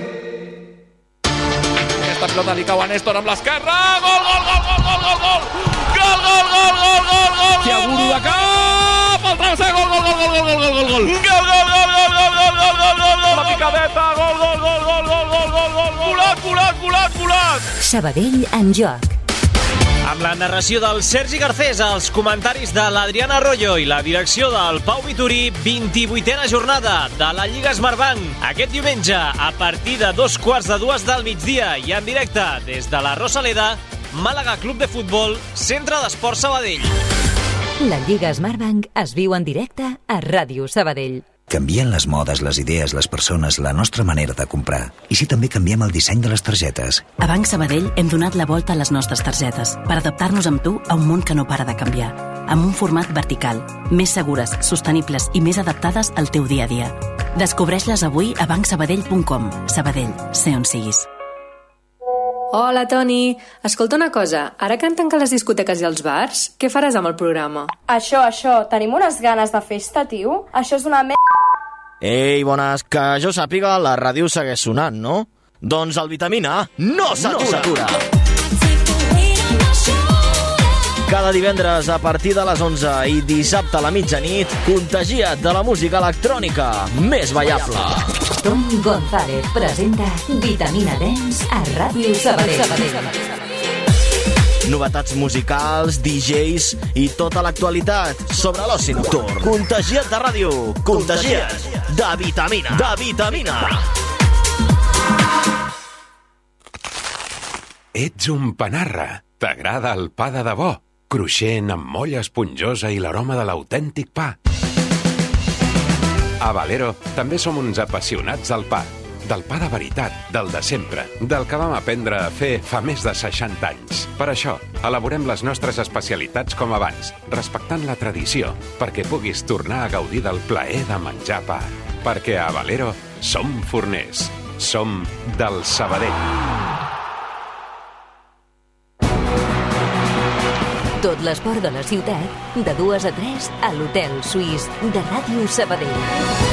Aquesta pilota li cau a Néstor amb l'esquerra. Gol, gol, gol, gol, gol, gol, gol. Gol, gol, gol, gol, gol, gol. Thiago de cap. El travesser, gol, gol, gol, gol, gol, gol, gol, gol. Gol, gol, gol, gol, gol, gol, gol, gol, gol, gol. La picadeta, gol, gol, gol, gol, gol, gol, gol, gol. Colat, colat, colat, colat. Sabadell en joc. Amb la narració del Sergi Garcés, els comentaris de l'Adriana Arroyo i la direcció del Pau Vitorí, vint-i-vuitena jornada de la Lliga Smartbank. Aquest diumenge, a partir de dos quarts de dues del migdia i en directe des de la Rosaleda, Màlaga Club de Futbol, Centre d'Esports Sabadell. La Lliga Smartbank es viu en directe a Ràdio Sabadell. Canvien les modes, les idees, les persones, la nostra manera de comprar. I si també canviem el disseny de les targetes? A Banc Sabadell hem donat la volta a les nostres targetes per adaptar-nos amb tu a un món que no para de canviar. Amb un format vertical, més segures, sostenibles i més adaptades al teu dia a dia. Descobreix-les avui a banc sabadell punt com. Sabadell, sé on siguis. Hola, Toni. Escolta una cosa, ara que han tancat les discoteques i els bars, què faràs amb el programa? Això, això, tenim unes ganes de festa, tio. Això és una merda. Ei, bones, que jo sàpiga, la ràdio segueix sonant, no? Doncs el Vitamina no s'atura! No Cada divendres a partir de les onze i dissabte a la mitjanit, contagia't de la música electrònica més ballable. Toni González presenta Vitamina Dance a Ràdio Sabadell. Novetats musicals, D Js i tota l'actualitat sobre l'oci nocturn. Contagia't de ràdio, contagia't de vitamina, de vitamina. Ets un panarra. T'agrada el pa de debò, cruixent amb molla esponjosa i l'aroma de l'autèntic pa. A Valero també som uns apassionats del pa. Del pa de veritat, del de sempre, del que vam aprendre a fer fa més de seixanta anys. Per això, elaborem les nostres especialitats com abans, respectant la tradició, perquè puguis tornar a gaudir del plaer de menjar pa. Perquè a Valero som forners, som del Sabadell. Tot l'esport de la ciutat, de dues a tres, a l'Hotel Suís de Ràdio Sabadell.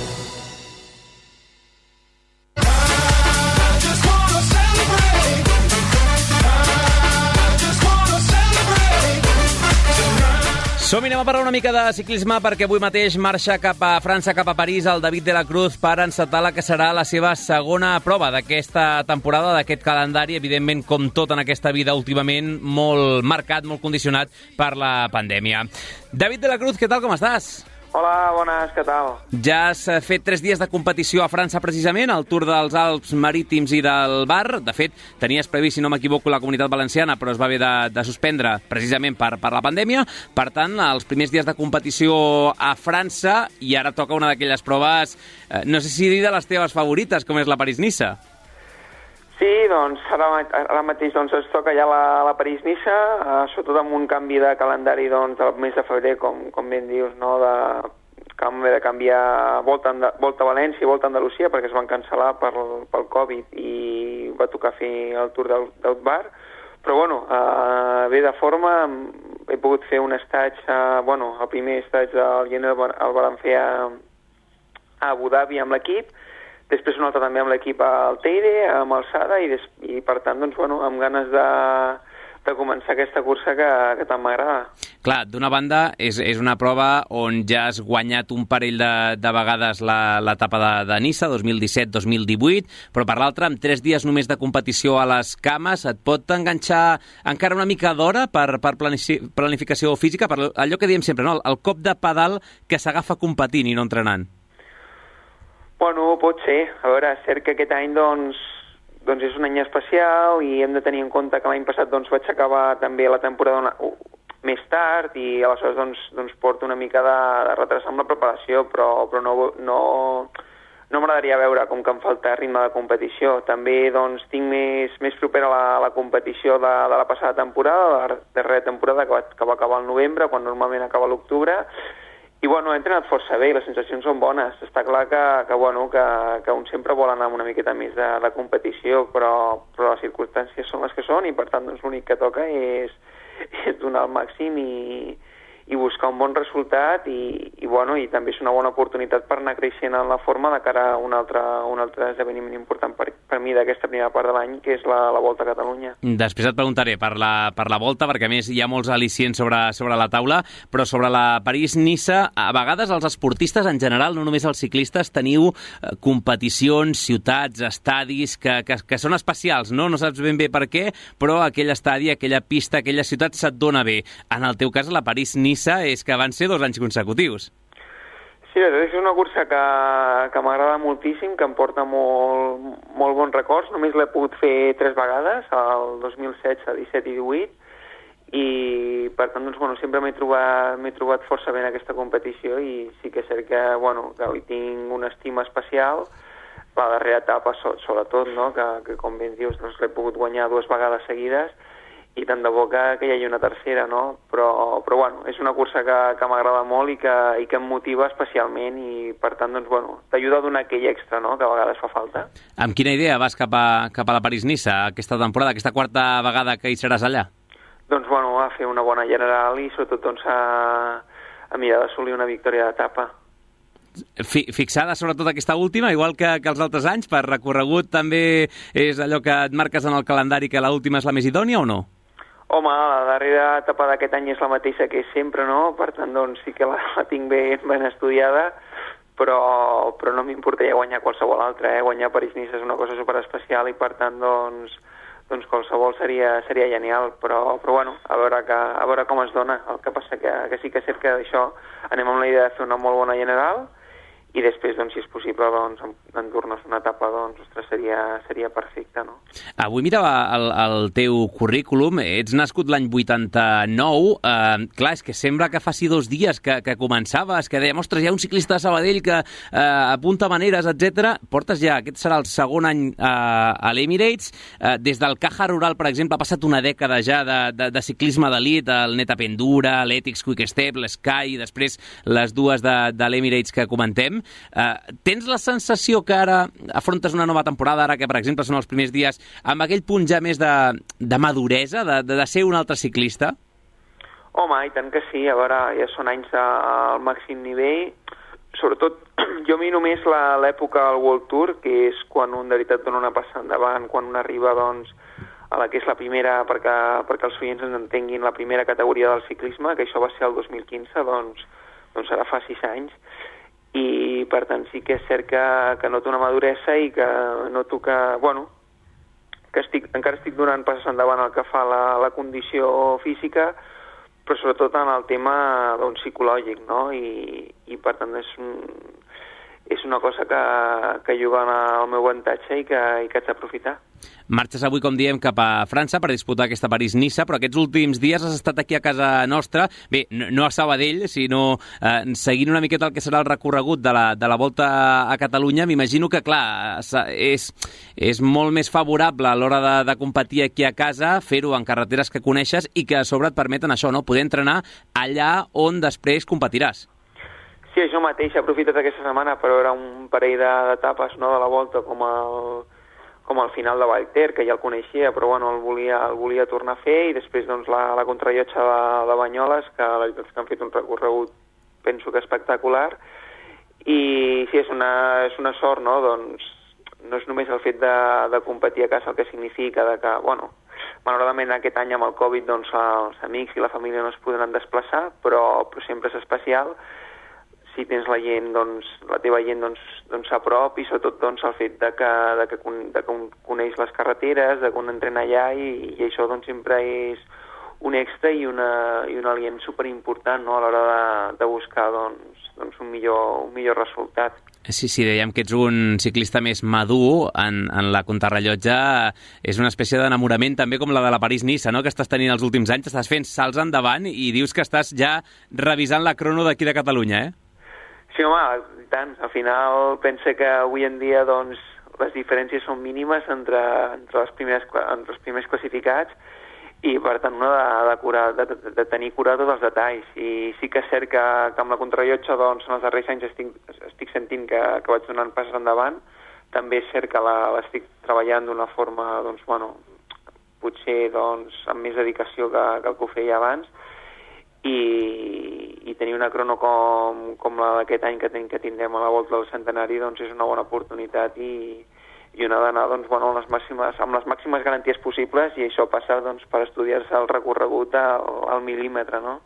Som-hi, anem a parlar una mica de ciclisme perquè avui mateix marxa cap a França, cap a París, el David de la Cruz per encetar la que serà la seva segona prova d'aquesta temporada, d'aquest calendari, evidentment, com tot en aquesta vida últimament, molt marcat, molt condicionat per la pandèmia. David de la Cruz, què tal, com estàs? Hola, bones, què tal? Ja has fet tres dies de competició a França, precisament, al Tour dels Alps Marítims i del Var. De fet, tenies previst, si no m'equivoco, la Comunitat Valenciana, però es va haver de, de suspendre precisament per, per la pandèmia. Per tant, els primers dies de competició a França, i ara toca una d'aquelles proves, eh, no sé si dir de les teves favorites, com és la París-Niça. Sí, doncs ara, ara mateix doncs, es toca ja la, la París-Niça, eh, sobretot amb un canvi de calendari doncs, del mes de febrer, com, com ben dius, no? de, que vam haver de canviar volta, volta a València i volta a Andalusia perquè es van cancel·lar per, pel Covid i va tocar fer el Tour del, del Var. Però bueno, eh, bé de forma, he pogut fer un estatge, eh, bueno, el primer estatge del gener el vam fer a, a Abu Dhabi amb l'equip, després un altre també amb l'equip al Teide, amb Alçada, i, des, i per tant, doncs, bueno, amb ganes de, de començar aquesta cursa que, que tant m'agrada. Clar, d'una banda, és, és una prova on ja has guanyat un parell de, de vegades l'etapa de, de Niça, dos mil disset dos mil divuit, però per l'altra, amb tres dies només de competició a les cames, et pot enganxar encara una mica d'hora per, per planificació física, per allò que diem sempre, no? el cop de pedal que s'agafa competint i no entrenant. Bueno, pot ser. A veure, és cert que aquest any doncs, doncs és un any especial i hem de tenir en compte que l'any passat doncs, vaig acabar també la temporada una, uh, més tard i aleshores doncs, doncs porto una mica de, de retrasar amb la preparació, però, però no, no, no m'agradaria veure com que em falta ritme de competició. També doncs, tinc més, més propera la, la competició de, de la passada temporada, la darrera temporada que va, que va acabar al novembre, quan normalment acaba l'octubre. I bueno, he entrenat força bé i les sensacions són bones. Està clar que, que, bueno, que, que un sempre vol anar amb una miqueta més de, de competició, però, però les circumstàncies són les que són i per tant doncs, l'únic que toca és, és donar el màxim i, i buscar un bon resultat i, i, bueno, i també és una bona oportunitat per anar creixent en la forma de cara a un altre, un altre esdeveniment important per, per mi d'aquesta primera part de l'any, que és la, la Volta a Catalunya. Després et preguntaré per la, per la Volta, perquè a més hi ha molts al·licients sobre, sobre la taula, però sobre la París-Niça, a vegades els esportistes en general, no només els ciclistes, teniu eh, competicions, ciutats, estadis, que, que, que són especials, no? No saps ben bé per què, però aquell estadi, aquella pista, aquella ciutat se't dona bé. En el teu cas, la París-Niça és que van ser dos anys consecutius. Sí, és una cursa que, que m'agrada moltíssim, que em porta molt, molt bons records. Només l'he pogut fer tres vegades, el dos mil setze, disset i divuit, i per tant, doncs, bueno, sempre m'he trobat, m'he trobat força bé en aquesta competició i sí que és cert que, bueno, que li tinc una estima especial. La darrera etapa, so, sobretot, no? que, que com ben dius, doncs, l'he pogut guanyar dues vegades seguides i tant de bo que, que hi hagi una tercera, no? Però, però bueno, és una cursa que, que m'agrada molt i que, i que em motiva especialment i, per tant, doncs, bueno, t'ajuda a donar aquell extra, no?, que a vegades fa falta. Amb quina idea vas cap a, cap a la París-Niça aquesta temporada, aquesta quarta vegada que hi seràs allà? Doncs, bueno, a fer una bona general i, sobretot, doncs, a, a mirar d'assolir una victòria d'etapa. Fixada sobretot aquesta última, igual que, que els altres anys, per recorregut també és allò que et marques en el calendari que l'última és la més idònia o no? Home, la darrera etapa d'aquest any és la mateixa que sempre, no? Per tant, doncs, sí que la, la tinc ben, ben estudiada, però, però no m'importaria guanyar qualsevol altra, eh? Guanyar París-Niça és una cosa superespecial i, per tant, doncs, doncs qualsevol seria, seria genial, però, però bueno, a veure, que, a veure com es dona. El que passa que, que sí que és cert que d'això anem amb la idea de fer una molt bona general i després, doncs, si és possible, doncs, endur-nos una etapa, doncs, ostres, seria, seria perfecte, no? Avui mirava el, el teu currículum, ets nascut l'any vuitanta-nou, eh, clar, és que sembla que faci dos dies que, que començaves, que dèiem, ostres, hi ha un ciclista de Sabadell que eh, apunta maneres, etcètera. Portes ja, aquest serà el segon any eh, a l'Emirates, eh, des del Caja Rural, per exemple, ha passat una dècada ja de, de, de ciclisme d'elit, el Netapendura, l'Ethics Quick Step, l'Sky, i després les dues de, de l'Emirates que comentem. Uh, tens la sensació que ara afrontes una nova temporada, ara que, per exemple, són els primers dies, amb aquell punt ja més de, de maduresa, de, de, de ser un altre ciclista? Home, i tant que sí. A veure, ja són anys al màxim nivell. Sobretot, jo miro més l'època del World Tour, que és quan un de veritat dona una passa endavant, quan un arriba, doncs, a la que és la primera, perquè, perquè els oients ens entenguin, la primera categoria del ciclisme, que això va ser el dos mil quinze, doncs, doncs ara fa sis anys. I, per tant, sí que és cert que, que noto una maduresa i que noto que, bueno, que estic, encara estic donant passes endavant el que fa la, la condició física, però sobretot en el tema, doncs, psicològic, no? I, i per tant, és, un, és una cosa que, que juga al meu avantatge i que, i que haig d'aprofitar. Marxes avui, com diem, cap a França per disputar aquesta París-Niça, però aquests últims dies has estat aquí a casa nostra, bé, no a Sabadell, sinó eh, seguint una miqueta el que serà el recorregut de la, de la Volta a Catalunya. M'imagino que, clar, és, és molt més favorable a l'hora de, de competir aquí a casa, fer-ho en carreteres que coneixes i que a sobre et permeten això, no? Poder entrenar allà on després competiràs. Sí, això mateix. He aprofitat aquesta setmana per veure un parell d'etapes, no, de la Volta, com el com al final de Vallter, que ja el coneixia, però bueno, el volia, el volia tornar a fer, i després, doncs, la, la contrarellotge de, de Banyoles, que, que han fet un recorregut, penso que espectacular, i sí, és una, és una sort, no? Doncs no és només el fet de, de competir a casa el que significa de que, bueno, malauradament aquest any amb el Covid, doncs, els amics i la família no es podran desplaçar, però, però sempre és especial. Si tens la gent, doncs, la teva gent, doncs, doncs s'aprop, i sobretot, doncs, el fet de que, de que, de que un coneix les carreteres, de que un entrena allà, i, i això, doncs, sempre és un extra i, una, i un alient superimportant, no?, a l'hora de, de buscar, doncs, doncs un, millor, un millor resultat. Sí, sí, dèiem que ets un ciclista més madur en, en la contrarrellotge. És una espècie d'enamorament també com la de la París-Niça, no?, que estàs tenint els últims anys. Estàs fent salts endavant i dius que estàs ja revisant la crono d'aquí de Catalunya, eh? Sí, home, i tant. Al final penso que avui en dia, doncs, les diferències són mínimes entre, entre, les primeres, entre els primers classificats, i per tant una de, de, curar, de, de tenir cura tots els detalls. I sí que és cert que, que amb la contrarellotge, doncs, en els darrers anys estic, estic sentint que, que vaig donant passes endavant. També és cert que l'estic treballant d'una forma, doncs, bueno, potser, doncs, amb més dedicació que, que el que ho feia abans, i, i tenir una crono com, com la d'aquest any que, ten, que tindrem a la Volta del Centenari, doncs és una bona oportunitat, i, i una d'anar, doncs, bueno, amb, les màximes, amb les màximes garanties possibles, i això passa, doncs, per estudiar-se el recorregut al, al mil·límetre, no?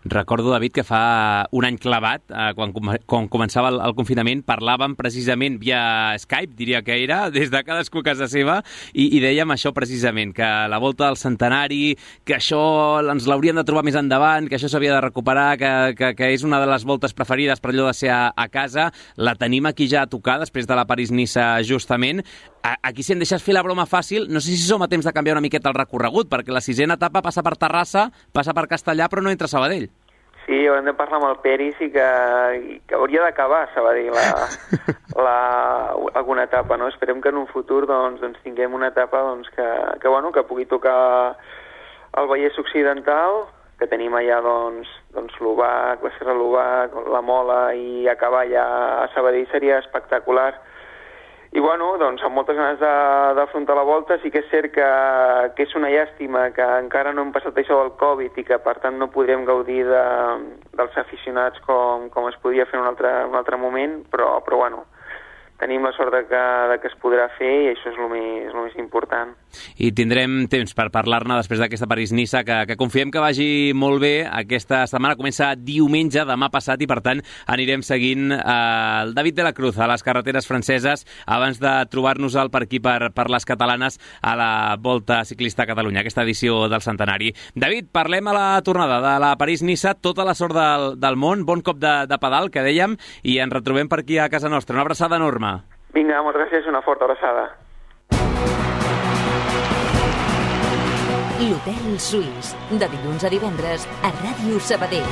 Recordo, David, que fa un any clavat, eh, quan, quan començava el, el confinament, parlàvem precisament via Skype, diria que era, des de cadascú a casa seva, i, i dèiem això precisament, que la volta del centenari, que això ens l'hauríem de trobar més endavant, que això s'havia de recuperar, que, que, que és una de les voltes preferides per allò de ser a, a casa. La tenim aquí ja a tocar, després de la París-Niça, justament. A, aquí, si em deixes fer la broma fàcil, no sé si som a temps de canviar una miqueta el recorregut, perquè la sisena etapa passa per Terrassa, passa per Castellà, però no entra a Sabadell. Sí, haurem de parlar amb el Peris i que, i que hauria d'acabar a Sabadell la, la, alguna etapa, no? Esperem que en un futur doncs, doncs tinguem una etapa doncs, que, que, bueno, que pugui tocar el Vallès Occidental, que tenim allà doncs, doncs l'Ubac, la Serra l'Ubac, la Mola, i acabar ja a Sabadell seria espectacular. I bueno, doncs amb moltes ganes d'afrontar la volta. Sí que és cert que, que és una llàstima que encara no hem passat això del Covid i que per tant no podrem gaudir de, dels aficionats com, com es podia fer en un altre, un altre moment, però, però bueno, tenim la sort de que, de que es podrà fer i això és el més, el més important. I tindrem temps per parlar-ne després d'aquesta París-Niça, que, que confiem que vagi molt bé. Aquesta setmana comença diumenge, demà passat, i per tant anirem seguint eh, el David de la Cruz a les carreteres franceses abans de trobar-nos-el per aquí, per, per les catalanes, a la Volta Ciclista a Catalunya, aquesta edició del centenari. David, parlem a la tornada de la París-Niça. Tota la sort del, del món, bon cop de, de pedal, que dèiem, i ens retrobem per aquí a casa nostra. Una abraçada enorme. Vinga, moltes gràcies, una forta abraçada. L'Hotel Suís, de dilluns a divendres a Ràdio Sabadell.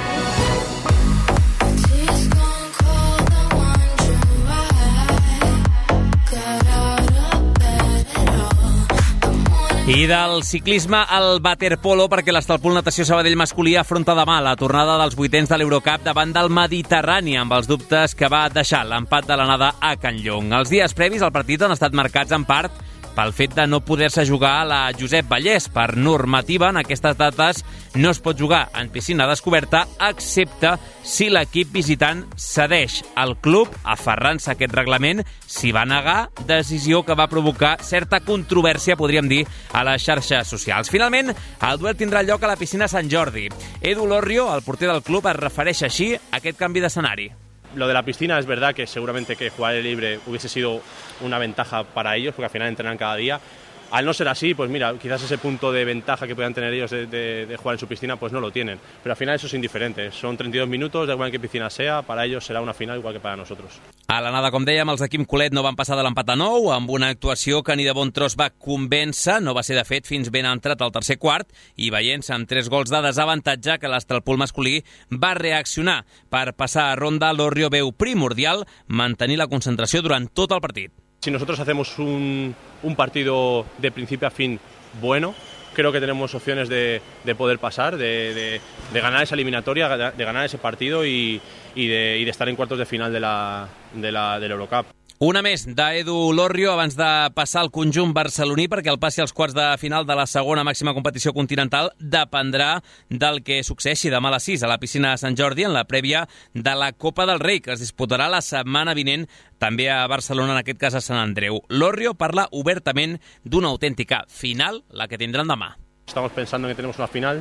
I del ciclisme al waterpolo, perquè l'Estalpol Natació Sabadell masculí afronta demà la tornada dels vuitens de l'Eurocup davant del Mediterrani, amb els dubtes que va deixar l'empat de l'anada a Can Llong. Els dies previs al partit han estat marcats en part pel fet de no poder-se jugar a la Josep Vallès. Per normativa, en aquestes dates no es pot jugar en piscina descoberta, excepte si l'equip visitant cedeix. El club, aferrant-se a aquest reglament, s'hi va negar, decisió que va provocar certa controvèrsia, podríem dir, a les xarxes socials. Finalment, el duel tindrà lloc a la piscina Sant Jordi. Edu Lorrio, el porter del club, es refereix així a aquest canvi d'escenari. Lo de la piscina es verdad que seguramente que jugar libre hubiese sido una ventaja para ellos, porque al final entrenan cada día. Al no ser así, pues mira, quizás ese punto de ventaja que puedan tener ellos de, de, de jugar en su piscina, pues no lo tienen. Pero al final eso es indiferente. Son trenta y dos minutos, da igual en qué piscina sea, para ellos será una final igual que para nosotros. A l'anada, com dèiem, els de Quim Colet no van passar de l'empat a nou, amb una actuació que ni de bon tros va convèncer. No va ser, de fet, fins ben entrat al tercer quart, i veient-se amb tres gols de desavantatge que l'Estalpol masculí va reaccionar. Per passar a ronda, l'Orrio veu primordial mantenir la concentració durant tot el partit. Si nosotros hacemos un, un partido de principio a fin bueno, creo que tenemos opciones de, de poder pasar, de, de, de ganar esa eliminatoria, de ganar ese partido y, y, de, y de estar en cuartos de final de la, de la, de l'Eurocup. Una més d'Edu Lorrio abans de passar al conjunt barceloní, perquè el passi als quarts de final de la segona màxima competició continental dependrà del que succeeixi demà a les sis a la piscina de Sant Jordi en la prèvia de la Copa del Rei, que es disputarà la setmana vinent també a Barcelona, en aquest cas a Sant Andreu. Lorrio parla obertament d'una autèntica final, la que tindran demà. Estamos pensando que tenemos una final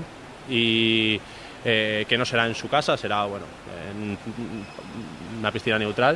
y eh, que no será en su casa, será bueno, en una piscina neutral.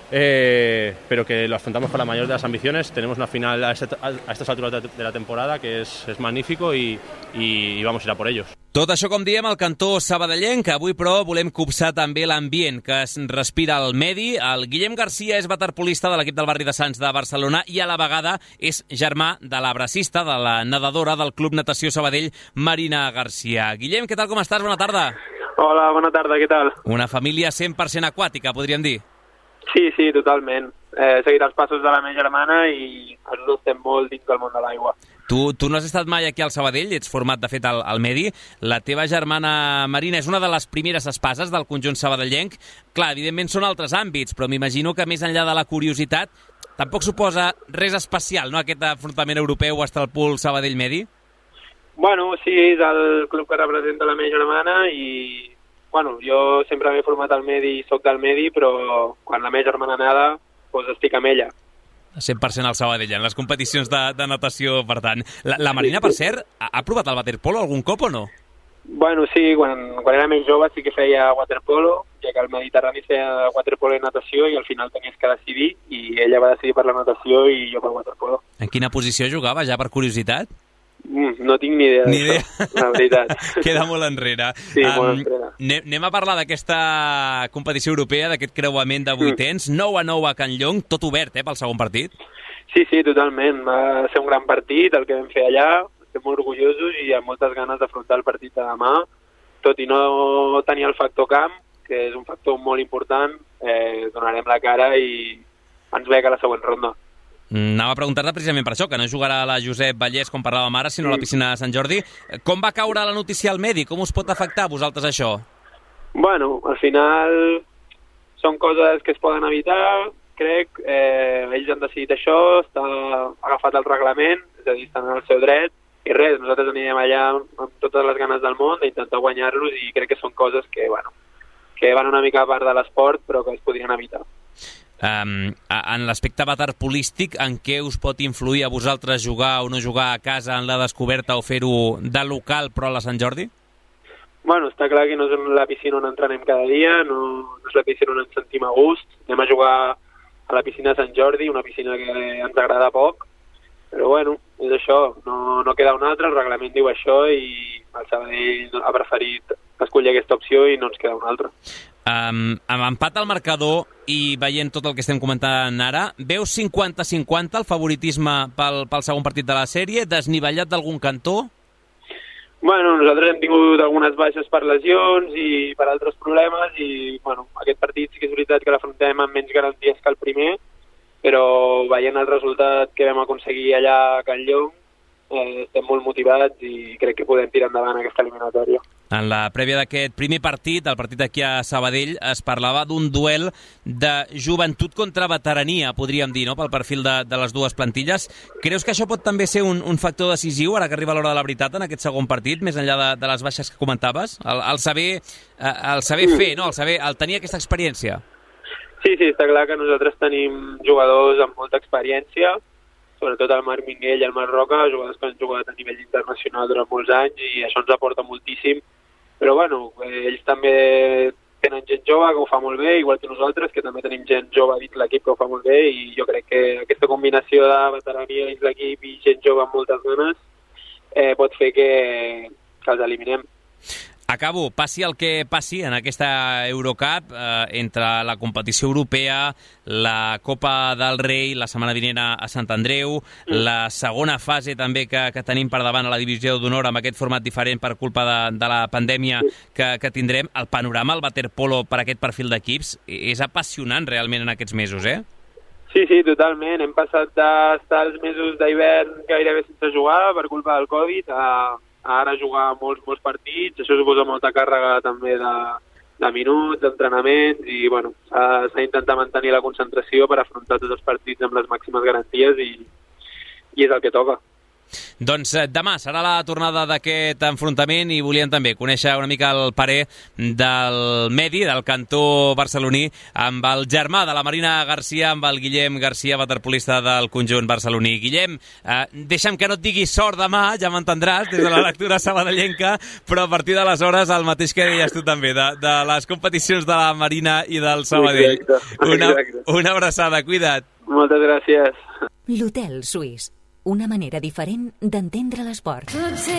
Eh, pero que lo afrontamos con la mayor de las ambiciones. Tenemos una final a, este, a estas alturas de la temporada que es, es magnífico y, y, y vamos a ir a por ellos. Tot això, com diem, al cantó sabadellenc. Avui, però, volem copsar també l'ambient que es respira al Medi. El Guillem Garcia és waterpolista de l'equip del barri de Sants de Barcelona i a la vegada és germà de la bracista, de la nedadora del Club Natació Sabadell, Marina Garcia. Guillem, què tal, com estàs? Bona tarda. Hola, bona tarda, què tal? Una família cent per cent aquàtica, podríem dir. Sí, sí, totalment. He seguit els passos de la meva germana i els dos estem molt dins del món de l'aigua. Tu, tu no has estat mai aquí al Sabadell, ets format, de fet, al, al Medi. La teva germana Marina és una de les primeres espases del conjunt sabadellenc. Clar, evidentment són altres àmbits, però m'imagino que més enllà de la curiositat tampoc suposa res especial, no?, aquest afrontament europeu Estalpol Sabadell-Medi? Bueno, sí, és el club que representa la meva germana i... Bueno, jo sempre m'he format al Medi i soc del Medi, però quan la meva germana nada, doncs estic amb ella. cent per cent al Sabadell, en les competicions de, de natació, per tant. La, la Marina, per cert, ha, ha provat el waterpolo algun cop o no? Bueno, sí, quan, quan era més jove sí que feia waterpolo, ja que al Mediterrani feia waterpolo i natació i al final tenies que decidir i ella va decidir per la natació i jo per waterpolo. En quina posició jugava, ja per curiositat? Mm, no tinc ni idea Ni idea. d'això, la veritat. Queda molt enrere. Sí, um, molt enrere. Anem, anem a parlar d'aquesta competició europea, d'aquest creuament de vuitens, mm. nou a nou a Can Llong, tot obert, eh, pel segon partit? Sí, sí, totalment. Va ser un gran partit, el que vam fer allà. Estem molt orgullosos i amb moltes ganes d'afrontar el partit de demà, tot i no tenir el factor camp, que és un factor molt important, eh, donarem la cara i ens ve a la següent ronda. Anava a preguntar-te precisament per això, que no jugarà la Josep Vallès, com parlàvem ara, sinó a la piscina de Sant Jordi. Com va caure la notícia al medi? Com us pot afectar a vosaltres això? Bueno, al final són coses que es poden evitar, crec. Eh, ells han decidit això, està agafat el reglament, és a dir, estan en el seu dret, i res, nosaltres anirem allà amb totes les ganes del món d'intentar guanyar-los i crec que són coses que, bueno, que van una mica a part de l'esport però que es podrien evitar. Um, en l'aspecte waterpolístic, en què us pot influir a vosaltres jugar o no jugar a casa en la descoberta o fer-ho de local però a la Sant Jordi? Bueno, està clar que no és la piscina on entrenem cada dia, no, no és la piscina on ens sentim a gust. Anem a jugar a la piscina de Sant Jordi, una piscina que ens agrada poc, però bueno, és això, no, no queda un altre, el reglament diu això i el Sabadell ha preferit escollir aquesta opció i no ens queda un altre. Um, amb empat al marcador i veient tot el que estem comentant ara, veus cinquanta cinquanta el favoritisme pel, pel segon partit de la sèrie, desnivellat d'algun cantó? Bueno, nosaltres hem tingut algunes baixes per lesions i per altres problemes i bueno, aquest partit sí que és veritat que l'afrontem amb menys garanties que el primer, però veient el resultat que vam aconseguir allà a Can Llong, eh, estem molt motivats i crec que podem tirar endavant aquesta eliminatòria. En la prèvia d'aquest primer partit, el partit aquí a Sabadell, es parlava d'un duel de joventut contra veterania, podríem dir, no?, pel perfil de, de les dues plantilles. Creus que això pot també ser un, un factor decisiu, ara que arriba l'hora de la veritat, en aquest segon partit, més enllà de, de les baixes que comentaves? El, el saber, el saber fer, no?, el saber, el tenir aquesta experiència. Sí, sí, està clar que nosaltres tenim jugadors amb molta experiència, sobretot el Marc Minguell i el Marc Roca, jugadors que han jugat a nivell internacional durant molts anys i això ens aporta moltíssim. Però bueno, eh, ells també tenen gent jove que ho fa molt bé, igual que nosaltres, que també tenim gent jove dins l'equip que ho fa molt bé i jo crec que aquesta combinació de veterania dins l'equip i gent jove amb moltes ganes eh, pot fer que, que els eliminem. Acabo, passi el que passi en aquesta Eurocup, eh, entre la competició europea, la Copa del Rei, la setmana vinent a Sant Andreu, mm. la segona fase també que, que tenim per davant a la divisió d'honor amb aquest format diferent per culpa de, de la pandèmia que, que tindrem, el panorama, el waterpolo per aquest perfil d'equips és apassionant realment en aquests mesos, eh? Sí, sí, totalment. Hem passat d'estar els mesos d'hivern gairebé sense jugar per culpa del Covid a... ara jugar molts, molts partits, això suposa molta càrrega també de, de minuts, d'entrenaments i bueno, s'ha d'intentar mantenir la concentració per afrontar tots els partits amb les màximes garanties i, i és el que toca. Doncs demà serà la tornada d'aquest enfrontament i volíem també conèixer una mica el parer del Medi, del cantó barceloní, amb el germà de la Marina Garcia, amb el Guillem Garcia, waterpolista del conjunt barceloní. Guillem, eh, deixa'm que no et digui sort demà, ja m'entendràs, des de la lectura sabadellenca, però a partir d'aleshores el mateix que deies tu també, de, de les competicions de la Marina i del Sabadell. Una, una abraçada, cuida't. Moltes gràcies. L'Hotel Suís. Una manera diferent d'entendre l'esport.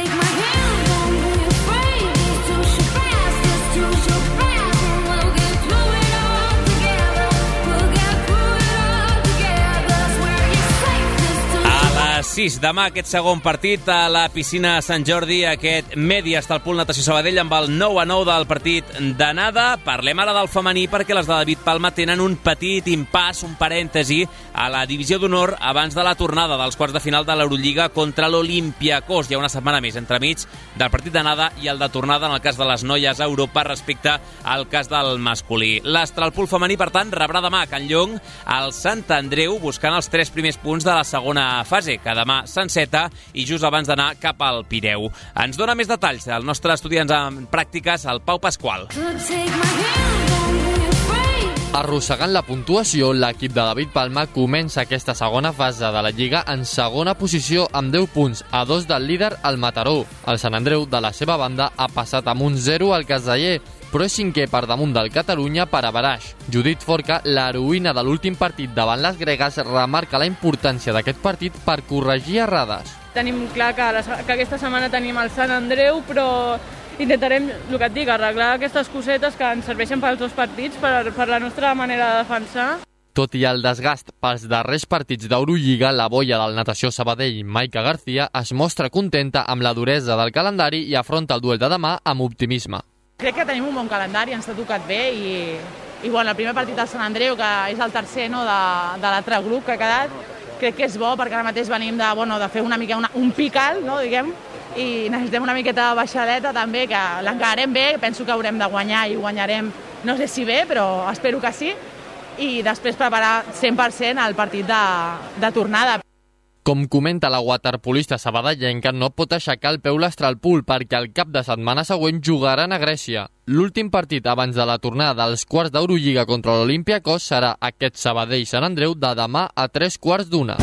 sis demà aquest segon partit a la piscina Sant Jordi, aquest Medi hasta el Pool Natació Sabadell amb el nou a nou del partit d'anada. Parlem ara del femení perquè les de David Palma tenen un petit impàs, un parèntesi a la divisió d'honor abans de la tornada dels quarts de final de l'Eurolliga contra l'Olympiacos. Hi ha una setmana més entremig del partit d'anada i el de tornada en el cas de les noies a Europa respecte al cas del masculí. L'Astralpool femení, per tant, rebrà demà a Can Llong el Sant Andreu buscant els tres primers punts de la segona fase, que demà s'enceta i just abans d'anar cap al Pireu. Ens dona més detalls el nostre estudiant en pràctiques, el Pau Pasqual. Arrossegant la puntuació, l'equip de David Palma comença aquesta segona fase de la Lliga en segona posició amb deu punts, a dos del líder el Mataró. El Sant Andreu, de la seva banda, ha passat amb un zero al Casteller, però és cinquè per damunt del Catalunya per averaix. Judit Forca, l'heroïna de l'últim partit davant les gregues, remarca la importància d'aquest partit per corregir errades. Tenim clar que, la, que aquesta setmana tenim el Sant Andreu, però intentarem, el que et dic, arreglar aquestes cosetes que ens serveixen pels dos partits, per, per la nostra manera de defensar. Tot i el desgast pels darrers partits d'Eurolliga, la boia del Natació Sabadell, Maica García, es mostra contenta amb la duresa del calendari i afronta el duel de demà amb optimisme. Crec que tenim un bon calendari, ens ha tocat bé i, i bueno, el primer partit del Sant Andreu, que és el tercer, no, de, de l'altre grup que ha quedat, crec que és bo perquè ara mateix venim de, bueno, de fer una mica una, un pic alt, no, diguem, i necessitem una miqueta de baixadeta també, que l'encararem bé, penso que haurem de guanyar i guanyarem, no sé si bé, però espero que sí, i després preparar cent per cent el partit de, de tornada. Com comenta la waterpolista sabadellenca, no pot aixecar el peu l'Astralpool perquè el cap de setmana següent jugaran a Grècia. L'últim partit abans de la tornada dels quarts d'Eurolliga contra l'Olympiacos serà aquest Sabadell-Sant Andreu de demà a tres quarts d'una.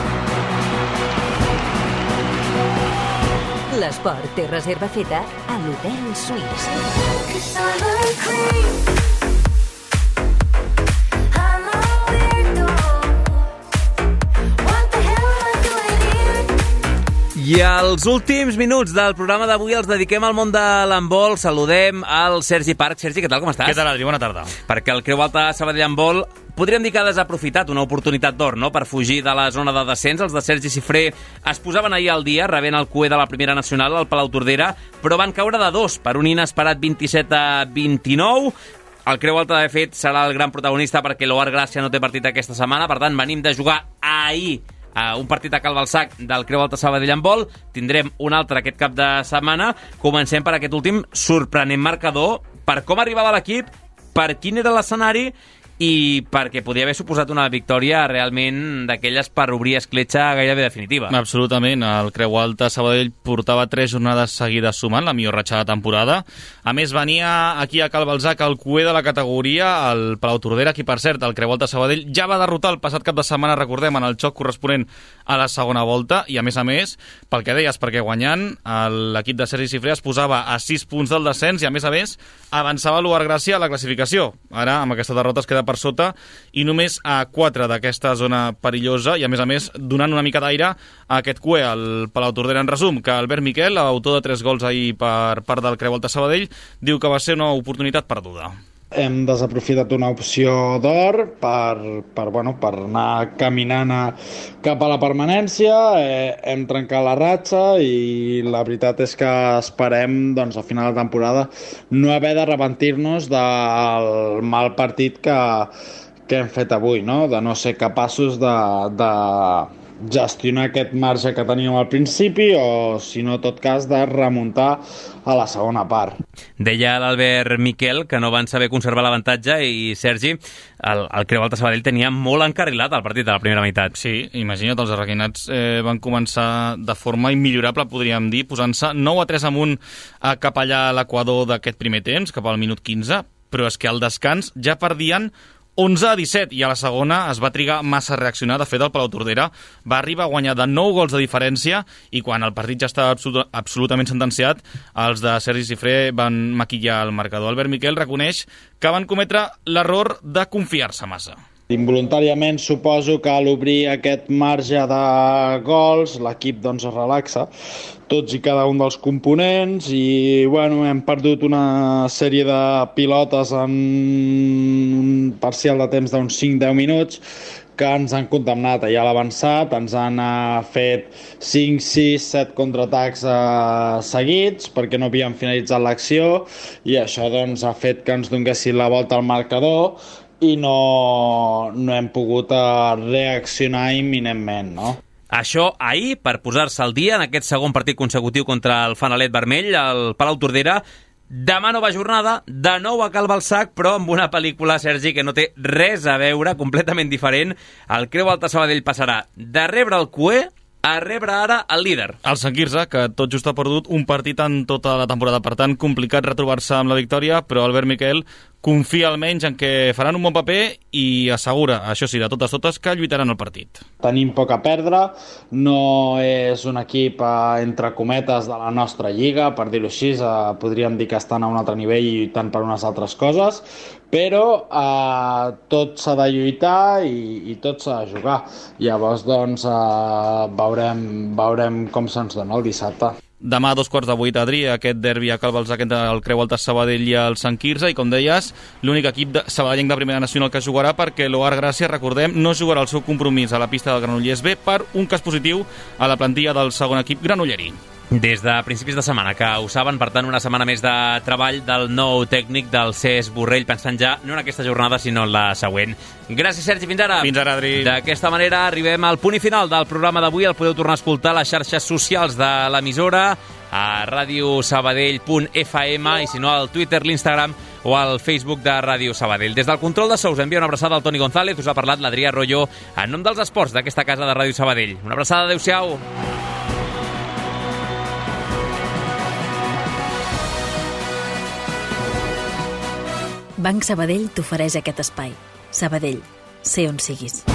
L'esport té reserva feta a l'Hotel Suís. I els últims minuts del programa d'avui els dediquem al món de l'handbol. Saludem al Sergi Parc. Sergi, què tal, com estàs? Què tal, Adri? Bona tarda. Perquè el Creu Alta Sabadell Handbol podríem dir que ha desaprofitat una oportunitat d'or, no?, per fugir de la zona de descens. Els de Sergi Xifré es posaven ahir al dia rebent el Q E de la primera nacional al Palau Tordera, però van caure de dos per un inesperat vint-i-set a vint-i-nou. El Creu Alta, de fet, serà el gran protagonista perquè l'Oar Gràcia no té partit aquesta setmana. Per tant, venim de jugar ahir Uh, un partit a Cal Balsac del Creu Alta Sabadell Handbol. Tindrem un altre aquest cap de setmana. Comencem per aquest últim sorprenent marcador, per com arribava l'equip, per quin era l'escenari i perquè podia haver suposat una victòria realment d'aquelles per obrir escletxa gairebé definitiva. Absolutament. El Creu Alta Sabadell portava tres jornades seguides sumant, la millor ratxa de temporada. A més, venia aquí a Cal Balsac el Q E de la categoria, el Palau Tordera, qui, per cert, el Creu Alta Sabadell ja va derrotar el passat cap de setmana, recordem, en el xoc corresponent a la segona volta, i a més a més, pel que deies, perquè guanyant, l'equip de Sergi Xifré es posava a sis punts del descens i, a més a més, avançava l'Oar Gràcia a la classificació. Ara, amb aquesta derrota, es queda per sota i només a quatre d'aquesta zona perillosa i, a més a més, donant una mica d'aire a aquest Q E, el Palau Tordera. En resum, que Albert Miquel, autor de tres gols ahir per part del Creu Alta Sabadell, diu que va ser una oportunitat perduda. Hem desaprofitat una opció d'or per, per, bueno, per anar caminant a, cap a la permanència, eh, hem trencat la ratxa i la veritat és que esperem, doncs, a final de temporada no haver de repentir-nos del mal partit que, que hem fet avui, no? De no ser capaços de, de gestionar aquest marge que teníem al principi o, si no, en tot cas, de remuntar a la segona part. Deia l'Albert Miquel que no van saber conservar l'avantatge i, Sergi, el, el Creu Alta Sabadell tenia molt encarrilat el partit de la primera meitat. Sí, imagina't, els arrequinats eh, van començar de forma immillorable, podríem dir, posant-se nou a tres amunt a cap allà a l'equador d'aquest primer temps, cap al minut quinze, però és que al descans ja perdien onze a disset, i a la segona es va trigar massa a reaccionar. De fet, el Palau Tordera va arribar a guanyar de nou gols de diferència i quan el partit ja estava absolut, absolutament sentenciat, els de Sergi Xifré van maquillar el marcador. Albert Miquel reconeix que van cometre l'error de confiar-se massa. Involuntàriament suposo que a l'obrir aquest marge de gols l'equip, doncs, es relaxa, tots i cada un dels components, i bueno, hem perdut una sèrie de pilotes en un parcial de temps d'uns cinc a deu minuts que ens han condemnat allà a l'avançat, ens han uh, fet cinc, sis, set contraatacs uh, seguits perquè no havíem finalitzat l'acció i això, doncs, ha fet que ens donessin la volta al marcador i no, no hem pogut uh, reaccionar imminentment, no? Això ahir, per posar-se al dia en aquest segon partit consecutiu contra el Fanalet Vermell, el Palau Tordera. Demà nova jornada, de nou a Cal Balsac, però amb una pel·lícula, Sergi, que no té res a veure, completament diferent. El Creu Alta Sabadell passarà de rebre el Q E a rebre ara el líder. El Sant Quirze, que tot just ha perdut un partit en tota la temporada. Per tant, complicat retrobar-se amb la victòria, però Albert Miquel confia almenys en que faran un bon paper i assegura, això sí, de totes totes, que lluitaran el partit. Tenim poc a perdre, no és un equip, eh, entre cometes, de la nostra lliga, per dir-ho així, eh, podríem dir que estan a un altre nivell i lluitant per unes altres coses, però eh, tot s'ha de lluitar i, i tot s'ha de jugar. Llavors, doncs, eh, veurem, veurem com se'ns dona el dissabte. Demà a dos quarts de vuit, Adri, aquest derbi a Cal Balzac entre el Creu Alta Sabadell i el Sant Quirze, i com deies, l'únic equip de sabadellenc de primera nacional que jugarà, perquè l'O A R Gràcia, recordem, no jugarà el seu compromís a la pista del Granollers B per un cas positiu a la plantilla del segon equip granollerí. Des de principis de setmana, que ho saben, per tant, una setmana més de treball del nou tècnic del Cesc Borrell, pensant ja no en aquesta jornada, sinó en la següent. Gràcies, Sergi, fins ara. Fins ara, Adri. D'aquesta manera arribem al punt i final del programa d'avui. El podeu tornar a escoltar a les xarxes socials de l'emissora, a ràdio sabadell punt f m, i si no, al Twitter, l'Instagram o al Facebook de Ràdio Sabadell. Des del control de so us envia una abraçada al Toni González, us ha parlat l'Adrià Rolló en nom dels esports d'aquesta casa de Ràdio Sabadell. Una abraçada, adeu-siau. Banc Sabadell t'ofereix aquest espai. Sabadell, sé on siguis.